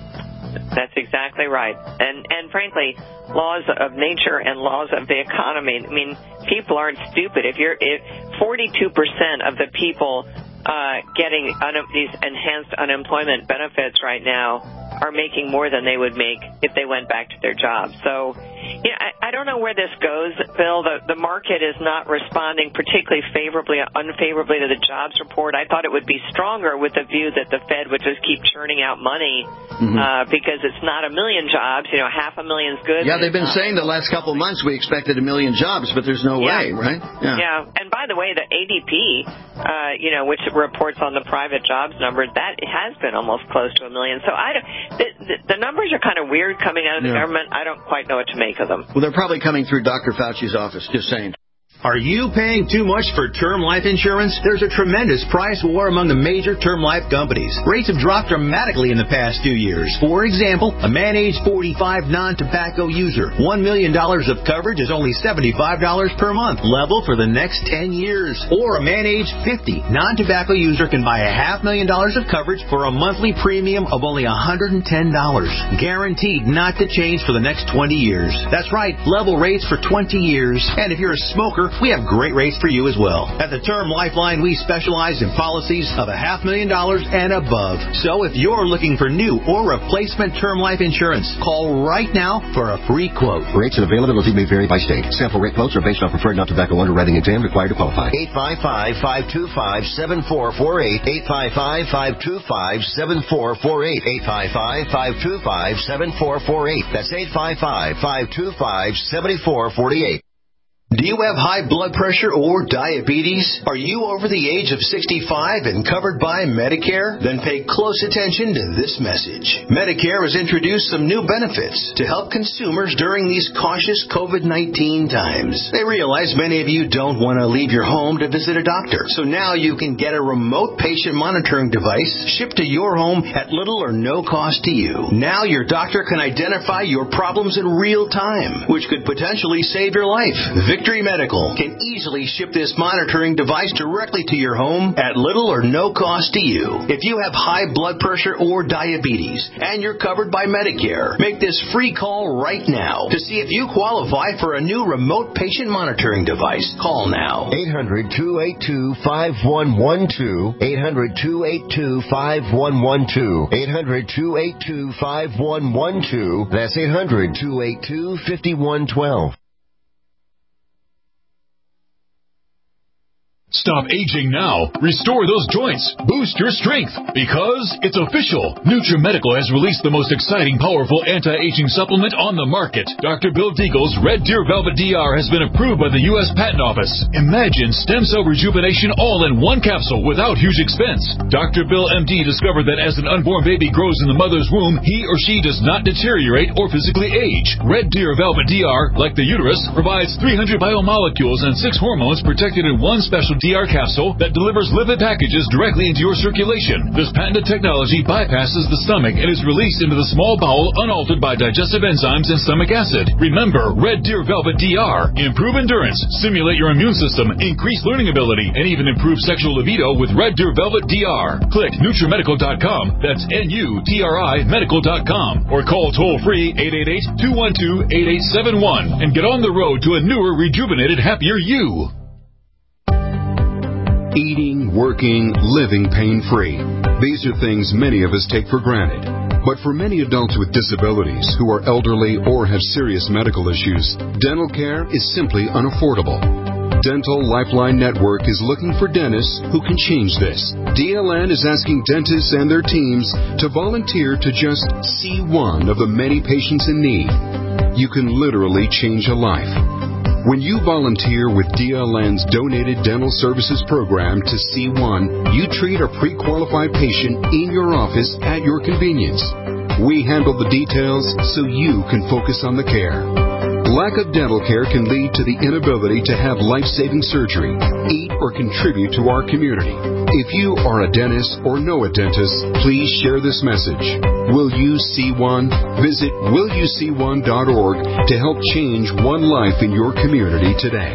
That's exactly right. And and frankly, laws of nature and laws of the economy. I mean, people aren't stupid. If you're if forty-two percent of the people uh, getting un- these enhanced unemployment benefits right now are making more than they would make if they went back to their jobs. So, you know, I, I don't know where this goes, Bill. The, the market is not responding particularly favorably or unfavorably to the jobs report. I thought it would be stronger with the view that the Fed would just keep churning out money mm-hmm. uh, because it's not a million jobs. You know, half a million's good. Yeah, they've been saying the last couple of months we expected a million jobs, but there's no yeah. way, right? Yeah. yeah. And by the way, the A D P, uh, you know, which reports on the private jobs numbers, that has been almost close to a million. So I don't, the, the, the numbers are kind of weird coming out of the yeah. government. I don't quite know what to make of them. Well, they're probably coming through Doctor Fauci's office, just saying. Are you paying too much for term life insurance? There's a tremendous price war among the major term life companies. Rates have dropped dramatically in the past two years. For example, a man age forty-five non-tobacco user, one million dollars of coverage is only seventy-five dollars per month, level for the next ten years. Or a man age fifty non-tobacco user can buy a half million dollars of coverage for a monthly premium of only one hundred ten dollars. Guaranteed not to change for the next twenty years. That's right, level rates for twenty years. And if you're a smoker, we have great rates for you as well. At the Term Lifeline, we specialize in policies of a half million dollars and above. So if you're looking for new or replacement term life insurance, call right now for a free quote. Rates and availability may vary by state. Sample rate quotes are based on preferred non-tobacco underwriting exam required to qualify. eight five five, five two five, seven four four eight. eight five five, five two five, seven four four eight. eight five five, five two five, seven four four eight. That's eight five five, five two five, seven four four eight. Do you have high blood pressure or diabetes? Are you over the age of sixty-five and covered by Medicare? Then pay close attention to this message. Medicare has introduced some new benefits to help consumers during these cautious COVID nineteen times. They realize many of you don't want to leave your home to visit a doctor. So now you can get a remote patient monitoring device shipped to your home at little or no cost to you. Now your doctor can identify your problems in real time, which could potentially save your life. Victor Victory Medical can easily ship this monitoring device directly to your home at little or no cost to you. If you have high blood pressure or diabetes and you're covered by Medicare, make this free call right now to see if you qualify for a new remote patient monitoring device. Call now. eight hundred, two eight two, five one one two. eight hundred, two eight two, five one one two. eight hundred, two eight two, five one one two. That's eight hundred, two eight two, five one one two. Stop aging now. Restore those joints. Boost your strength. Because it's official. NutriMedical has released the most exciting, powerful anti-aging supplement on the market. Doctor Bill Deagle's Red Deer Velvet D R has been approved by the U S Patent Office. Imagine stem cell rejuvenation all in one capsule without huge expense. Doctor Bill M D discovered that as an unborn baby grows in the mother's womb, he or she does not deteriorate or physically age. Red Deer Velvet D R, like the uterus, provides three hundred biomolecules and six hormones protected in one special D R capsule that delivers lipid packages directly into your circulation. This patented technology bypasses the stomach and is released into the small bowel unaltered by digestive enzymes and stomach acid. Remember, Red Deer Velvet D R. Improve endurance, stimulate your immune system, increase learning ability, and even improve sexual libido with Red Deer Velvet D R. Click NutriMedical dot com. That's N U T R I medical dot com. Or call toll-free eight eight eight, two one two, eight eight seven one and get on the road to a newer, rejuvenated, happier you. Eating, working, living pain-free. These are things many of us take for granted. But for many adults with disabilities who are elderly or have serious medical issues, dental care is simply unaffordable. Dental Lifeline Network is looking for dentists who can change this. D L N is asking dentists and their teams to volunteer to just see one of the many patients in need. You can literally change a life. When you volunteer with D L N's Donated Dental Services Program to C one, you treat a pre-qualified patient in your office at your convenience. We handle the details so you can focus on the care. Lack of dental care can lead to the inability to have life-saving surgery, eat, or contribute to our community. If you are a dentist or know a dentist, please share this message. Will you see one? Visit will you see one dot org to help change one life in your community today.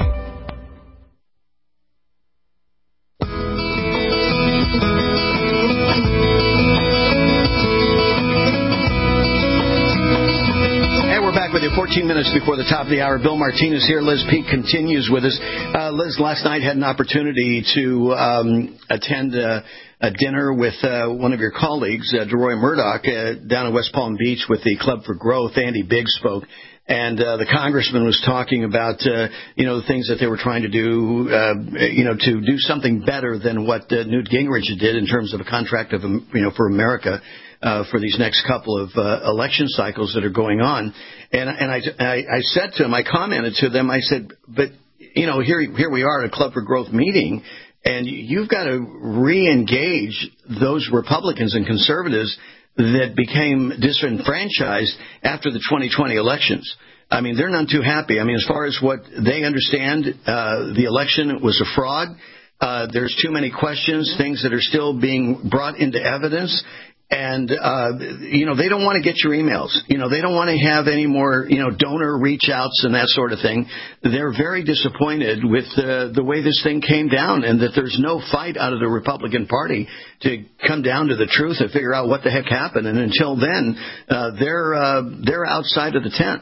fourteen minutes before the top of the hour. Bill Martinez here. Liz Peek continues with us. Uh, Liz, last night had an opportunity to um, attend a, a dinner with uh, one of your colleagues, uh, DeRoy Murdoch, uh, down in West Palm Beach with the Club for Growth. Andy Biggs spoke. And uh, the congressman was talking about, uh, you know, the things that they were trying to do, uh, you know, to do something better than what uh, Newt Gingrich did in terms of a contract of, you know, for America. Uh, for these next couple of uh, election cycles that are going on. And, and I, I, I said to them, I commented to them, I said, but, you know, here, here we are at a Club for Growth meeting, and you've got to re-engage those Republicans and conservatives that became disenfranchised after the twenty twenty elections. I mean, they're none too happy. I mean, as far as what they understand, uh, the election was a fraud. Uh, there's too many questions, things that are still being brought into evidence. And, uh, you know, they don't want to get your emails. You know, they don't want to have any more, you know, donor reach outs and that sort of thing. They're very disappointed with uh, the way this thing came down and that there's no fight out of the Republican Party to come down to the truth and figure out what the heck happened. And until then, uh, they're, uh, they're outside of the tent.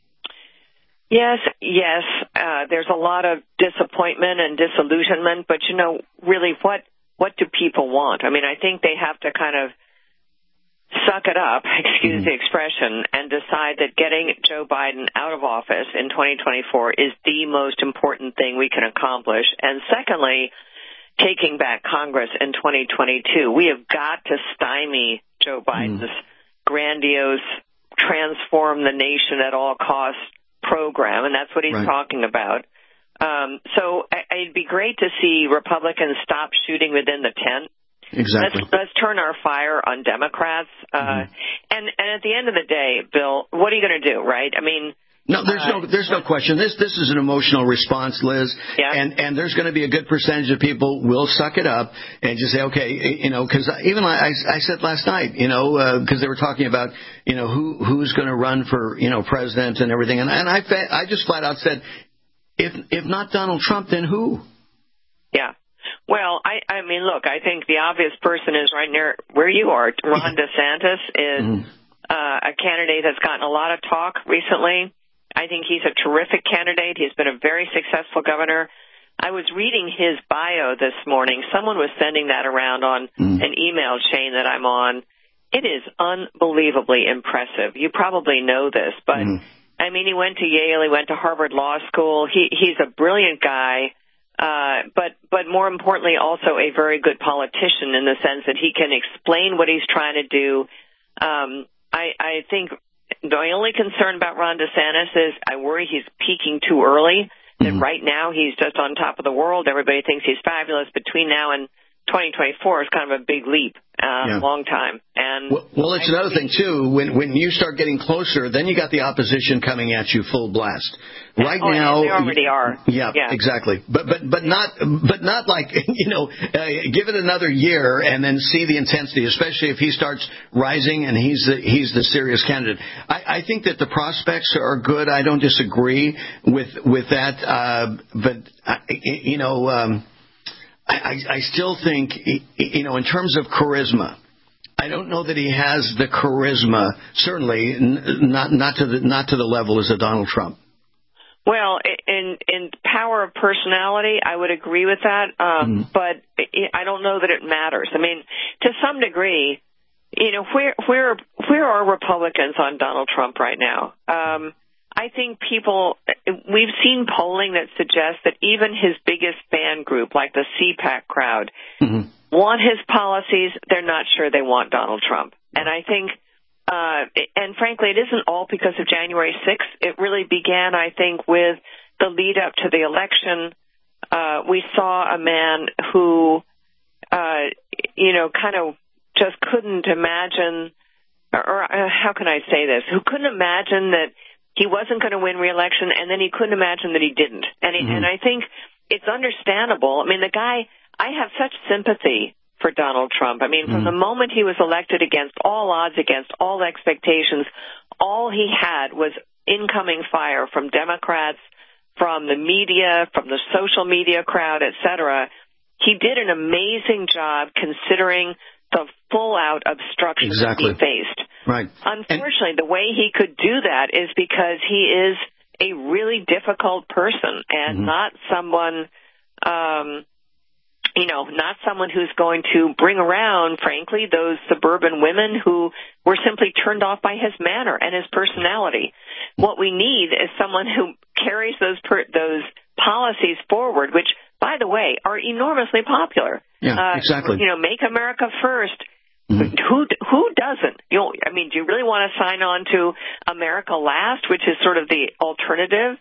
Yes, yes. Uh, there's a lot of disappointment and disillusionment, but, you know, really what, what do people want? I mean, I think they have to kind of suck it up, excuse mm-hmm. the expression, and decide that getting Joe Biden out of office in twenty twenty-four is the most important thing we can accomplish. And secondly, taking back Congress in twenty twenty-two. We have got to stymie Joe Biden's mm-hmm. grandiose transform the nation at all costs program, and that's what he's right. talking about. Um, so it'd be great to see Republicans stop shooting within the tent. Exactly. Let's, let's turn our fire on Democrats. Uh, mm-hmm. and, and at the end of the day, Bill, what are you going to do, right? I mean, no, there's uh, no, there's no question. This, this is an emotional response, Liz. Yeah. And, and there's going to be a good percentage of people will suck it up and just say, okay, you know, because even I, I said last night, you know, because uh, they were talking about, you know, who, who's going to run for, you know, president and everything. And, and I, I just flat out said, if if not Donald Trump, then who? Yeah. Well, I, I mean, look, I think the obvious person is right near where you are. Ron DeSantis is mm. uh, a candidate that's gotten a lot of talk recently. I think he's a terrific candidate. He's been a very successful governor. I was reading his bio this morning. Someone was sending that around on mm. an email chain that I'm on. It is unbelievably impressive. You probably know this, but, mm. I mean, he went to Yale. He went to Harvard Law School. He, he's a brilliant guy. Uh, but, but more importantly, also a very good politician in the sense that he can explain what he's trying to do. Um, I, I think the only concern about Ron DeSantis is I worry he's peaking too early, that mm-hmm. right now he's just on top of the world. Everybody thinks he's fabulous. Between now and twenty twenty-four is kind of a big leap, um, yeah. long time. And well, well it's I another thing, too. When, when you start getting closer, then you got the opposition coming at you full blast. Right oh, now, they already are. Yeah, yeah, exactly. But but but not but not like you know, uh, give it another year and then see the intensity, especially if he starts rising and he's the, he's the serious candidate. I, I think that the prospects are good. I don't disagree with with that. Uh, but uh, you know, um, I, I still think you know, in terms of charisma, I don't know that he has the charisma. Certainly not not to the not to the level as a Donald Trump. Well, in in power of personality, I would agree with that, um, mm. but I don't know that it matters. I mean, to some degree, you know, where where where are Republicans on Donald Trump right now? Um, I think people, we've seen polling that suggests that even his biggest fan group, like the C PAC crowd, mm-hmm. want his policies. They're not sure they want Donald Trump, and I think. Uh, and frankly, it isn't all because of January sixth. It really began, I think, with the lead up to the election. Uh, we saw a man who, uh, you know, kind of just couldn't imagine, or, or uh, how can I say this, who couldn't imagine that he wasn't going to win re-election, and then he couldn't imagine that he didn't. And, he, mm-hmm. and I think it's understandable. I mean, the guy, I have such sympathy for Donald Trump. I mean, from mm. the moment he was elected, against all odds, against all expectations, all he had was incoming fire from Democrats, from the media, from the social media crowd, et cetera. He did an amazing job considering the full-out obstruction exactly. he faced. Right. Unfortunately, and the way he could do that is because he is a really difficult person and mm-hmm. not someone... Um, You know, not someone who's going to bring around, frankly, those suburban women who were simply turned off by his manner and his personality. What we need is someone who carries those per- those policies forward, which, by the way, are enormously popular. Yeah, uh, exactly. You know, make America first. Mm-hmm. Who who doesn't? You know, I mean, do you really want to sign on to America Last, which is sort of the alternative?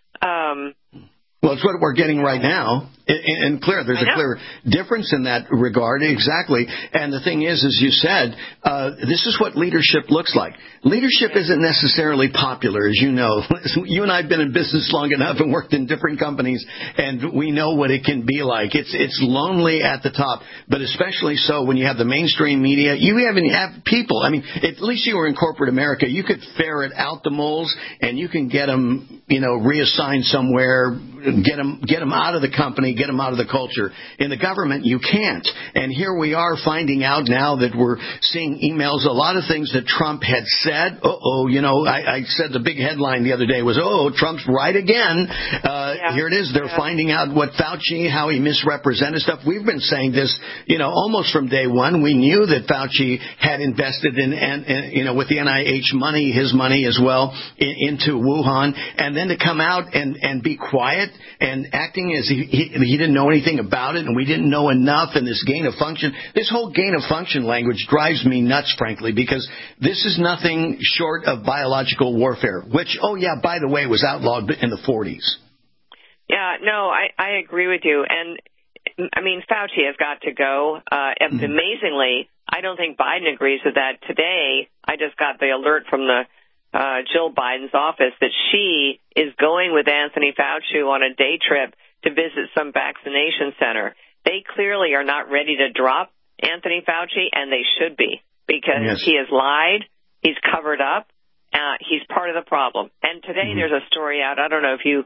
Um Well, it's what we're getting right now, and clear. There's a clear difference in that regard, exactly. And the thing is, as you said, uh, this is what leadership looks like. Leadership isn't necessarily popular, as you know. You and I have been in business long enough and worked in different companies, and we know what it can be like. It's it's lonely at the top, but especially so when you have the mainstream media. You haven't have people. I mean, at least you were in corporate America. You could ferret out the moles, and you can get them, you know, reassigned somewhere. Get them, get them out of the company, get them out of the culture. In the government, you can't. And here we are finding out now that we're seeing emails, a lot of things that Trump had said. Uh-oh, you know, I, I said the big headline the other day was, oh, Trump's right again. Uh, yeah. Here it is. They're yeah. finding out what Fauci, how he misrepresented stuff. We've been saying this, you know, almost from day one. We knew that Fauci had invested in, and, and you know, with the N I H money, his money as well, in, into Wuhan. And then to come out and, and be quiet and acting as he, he he didn't know anything about it, and we didn't know enough, and this gain of function, this whole gain of function language drives me nuts, frankly, because this is nothing short of biological warfare, which, oh yeah, by the way, was outlawed in the forties. Yeah, no, I, I agree with you, and I mean, Fauci has got to go. Uh, mm-hmm. Amazingly, I don't think Biden agrees with that. Today, I just got the alert from the Uh, Jill Biden's office that she is going with Anthony Fauci on a day trip to visit some vaccination center. They clearly are not ready to drop Anthony Fauci, and they should be, because yes. he has lied, he's covered up, uh, he's part of the problem. And today mm-hmm. there's a story out, I don't know if you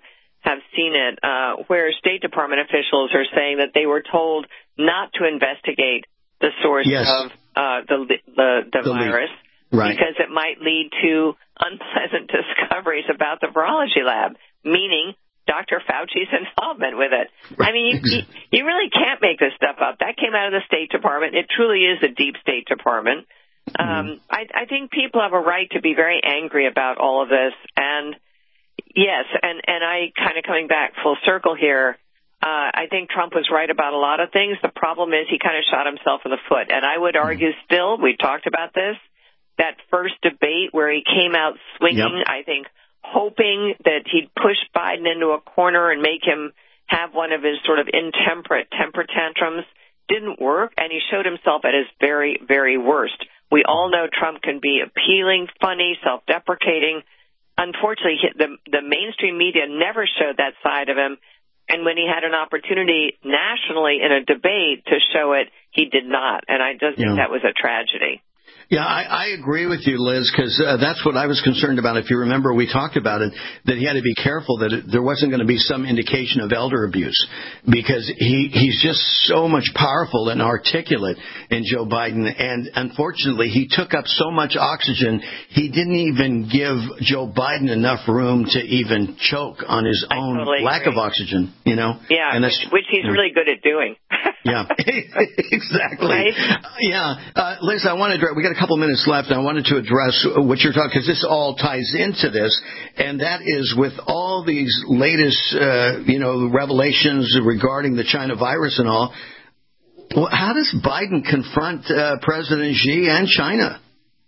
have seen it, uh, where State Department officials are saying that they were told not to investigate the source yes. of uh, the the, the, the virus right. because it might lead to unpleasant discoveries about the virology lab, meaning Doctor Fauci's involvement with it. I mean, you, you, you really can't make this stuff up. That came out of the State Department. It truly is a deep State Department. Um, mm-hmm. I, I think people have a right to be very angry about all of this. And, yes, and, and I kind of coming back full circle here, uh, I think Trump was right about a lot of things. The problem is he kind of shot himself in the foot. And I would argue still, we talked about this, that first debate where he came out swinging, yep. I think, hoping that he'd push Biden into a corner and make him have one of his sort of intemperate temper tantrums, didn't work, and he showed himself at his very, very worst. We all know Trump can be appealing, funny, self-deprecating. Unfortunately, the, the mainstream media never showed that side of him, and when he had an opportunity nationally in a debate to show it, he did not, and I just think yeah. that was a tragedy. Yeah, I, I agree with you, Liz, because uh, that's what I was concerned about. If you remember, we talked about it, that he had to be careful that it, there wasn't going to be some indication of elder abuse, because he, he's just so much powerful and articulate in Joe Biden. And unfortunately, he took up so much oxygen, he didn't even give Joe Biden enough room to even choke on his I own totally lack agree. of oxygen, you know? Yeah, and that's, which he's you know, really good at doing. yeah, exactly. Right? Yeah. Uh, Liz, I wanted to, we got a couple minutes left. I wanted to address what you're talking, because this all ties into this, and that is with all these latest, uh, you know, revelations regarding the China virus and all. Well, how does Biden confront uh, President Xi and China?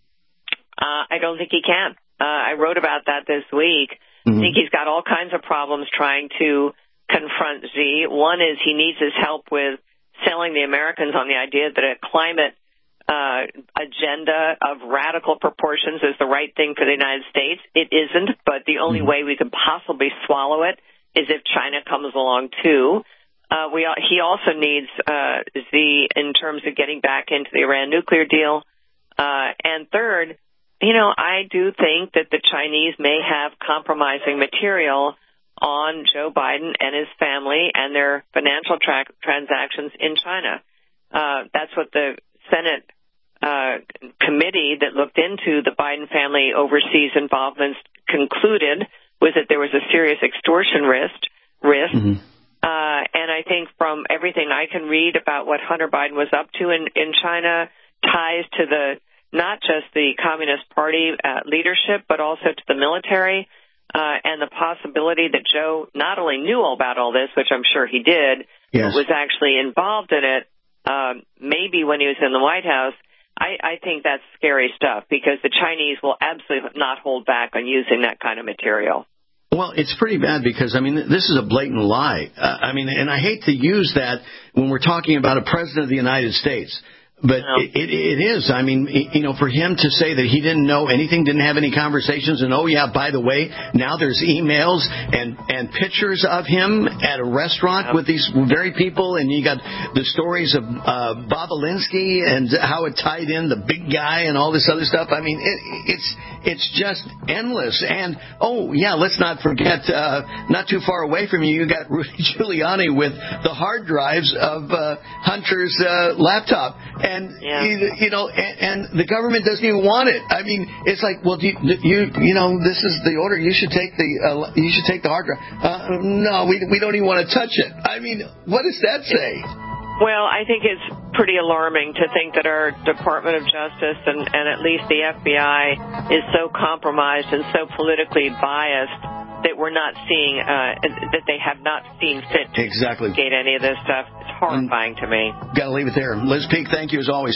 Uh, I don't think he can. Uh, I wrote about that this week. Mm-hmm. I think he's got all kinds of problems trying to confront Xi. One is he needs his help with selling the Americans on the idea that a climate Uh, agenda of radical proportions is the right thing for the United States. It isn't, but the only way we could possibly swallow it is if China comes along too. Uh, we he also needs uh, the in terms of getting back into the Iran nuclear deal. Uh, and third, you know, I do think that the Chinese may have compromising material on Joe Biden and his family and their financial tra- transactions in China. Uh, that's what the Senate Uh, committee that looked into the Biden family overseas involvements concluded was that there was a serious extortion risk. risk. Mm-hmm. Uh, and I think from everything I can read about what Hunter Biden was up to in, in China ties to the not just the Communist Party uh, leadership, but also to the military uh, and the possibility that Joe not only knew all about all this, which I'm sure he did, yes. but was actually involved in it, um, maybe when he was in the White House. I, I think that's scary stuff, because the Chinese will absolutely not hold back on using that kind of material. Well, it's pretty bad, because, I mean, this is a blatant lie. Uh, I mean, and I hate to use that when we're talking about a president of the United States. But no. it, it, it is. I mean, you know, for him to say that he didn't know anything, didn't have any conversations, and, oh, yeah, by the way, now there's emails and, and pictures of him at a restaurant with these very people, and you got the stories of uh, Bob Alinsky and how it tied in the big guy and all this other stuff. I mean, it, it's it's just endless. And, oh, yeah, let's not forget, uh, not too far away from you, you got Rudy Giuliani with the hard drives of uh, Hunter's uh, laptop. And, yeah. you, you know, and, and the government doesn't even want it. I mean, it's like, well, do you, you, you know, this is the order. You should take the, uh, you should take the hard drive. Uh, no, we, we don't even want to touch it. I mean, what does that say? Well, I think it's pretty alarming to think that our Department of Justice and, and at least the F B I is so compromised and so politically biased that we're not seeing, uh, that they have not seen fit to exactly. investigate any of this stuff. It's horrifying um, to me. Got to leave it there. Liz Peek, thank you as always.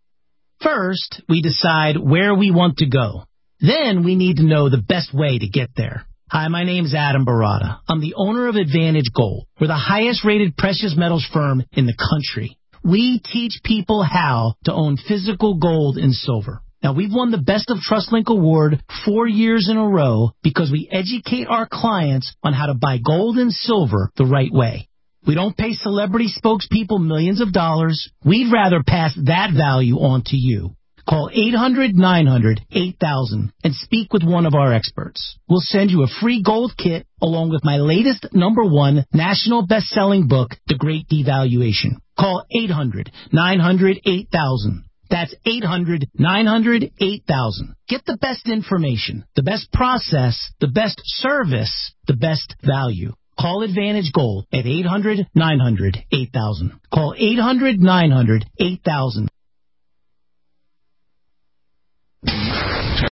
First, we decide where we want to go. Then we need to know the best way to get there. Hi, my name's Adam Barata. I'm the owner of Advantage Gold. We're the highest rated precious metals firm in the country. We teach people how to own physical gold and silver. Now, we've won the Best of TrustLink Award four years in a row because we educate our clients on how to buy gold and silver the right way. We don't pay celebrity spokespeople millions of dollars. We'd rather pass that value on to you. Call eight hundred nine hundred eight thousand and speak with one of our experts. We'll send you a free gold kit along with my latest number one national best-selling book, The Great Devaluation. Call eight hundred nine hundred eight thousand. That's eight hundred nine hundred eight thousand. Get the best information, the best process, the best service, the best value. Call Advantage Gold at eight hundred nine hundred eight thousand. Call eight hundred nine hundred eight thousand.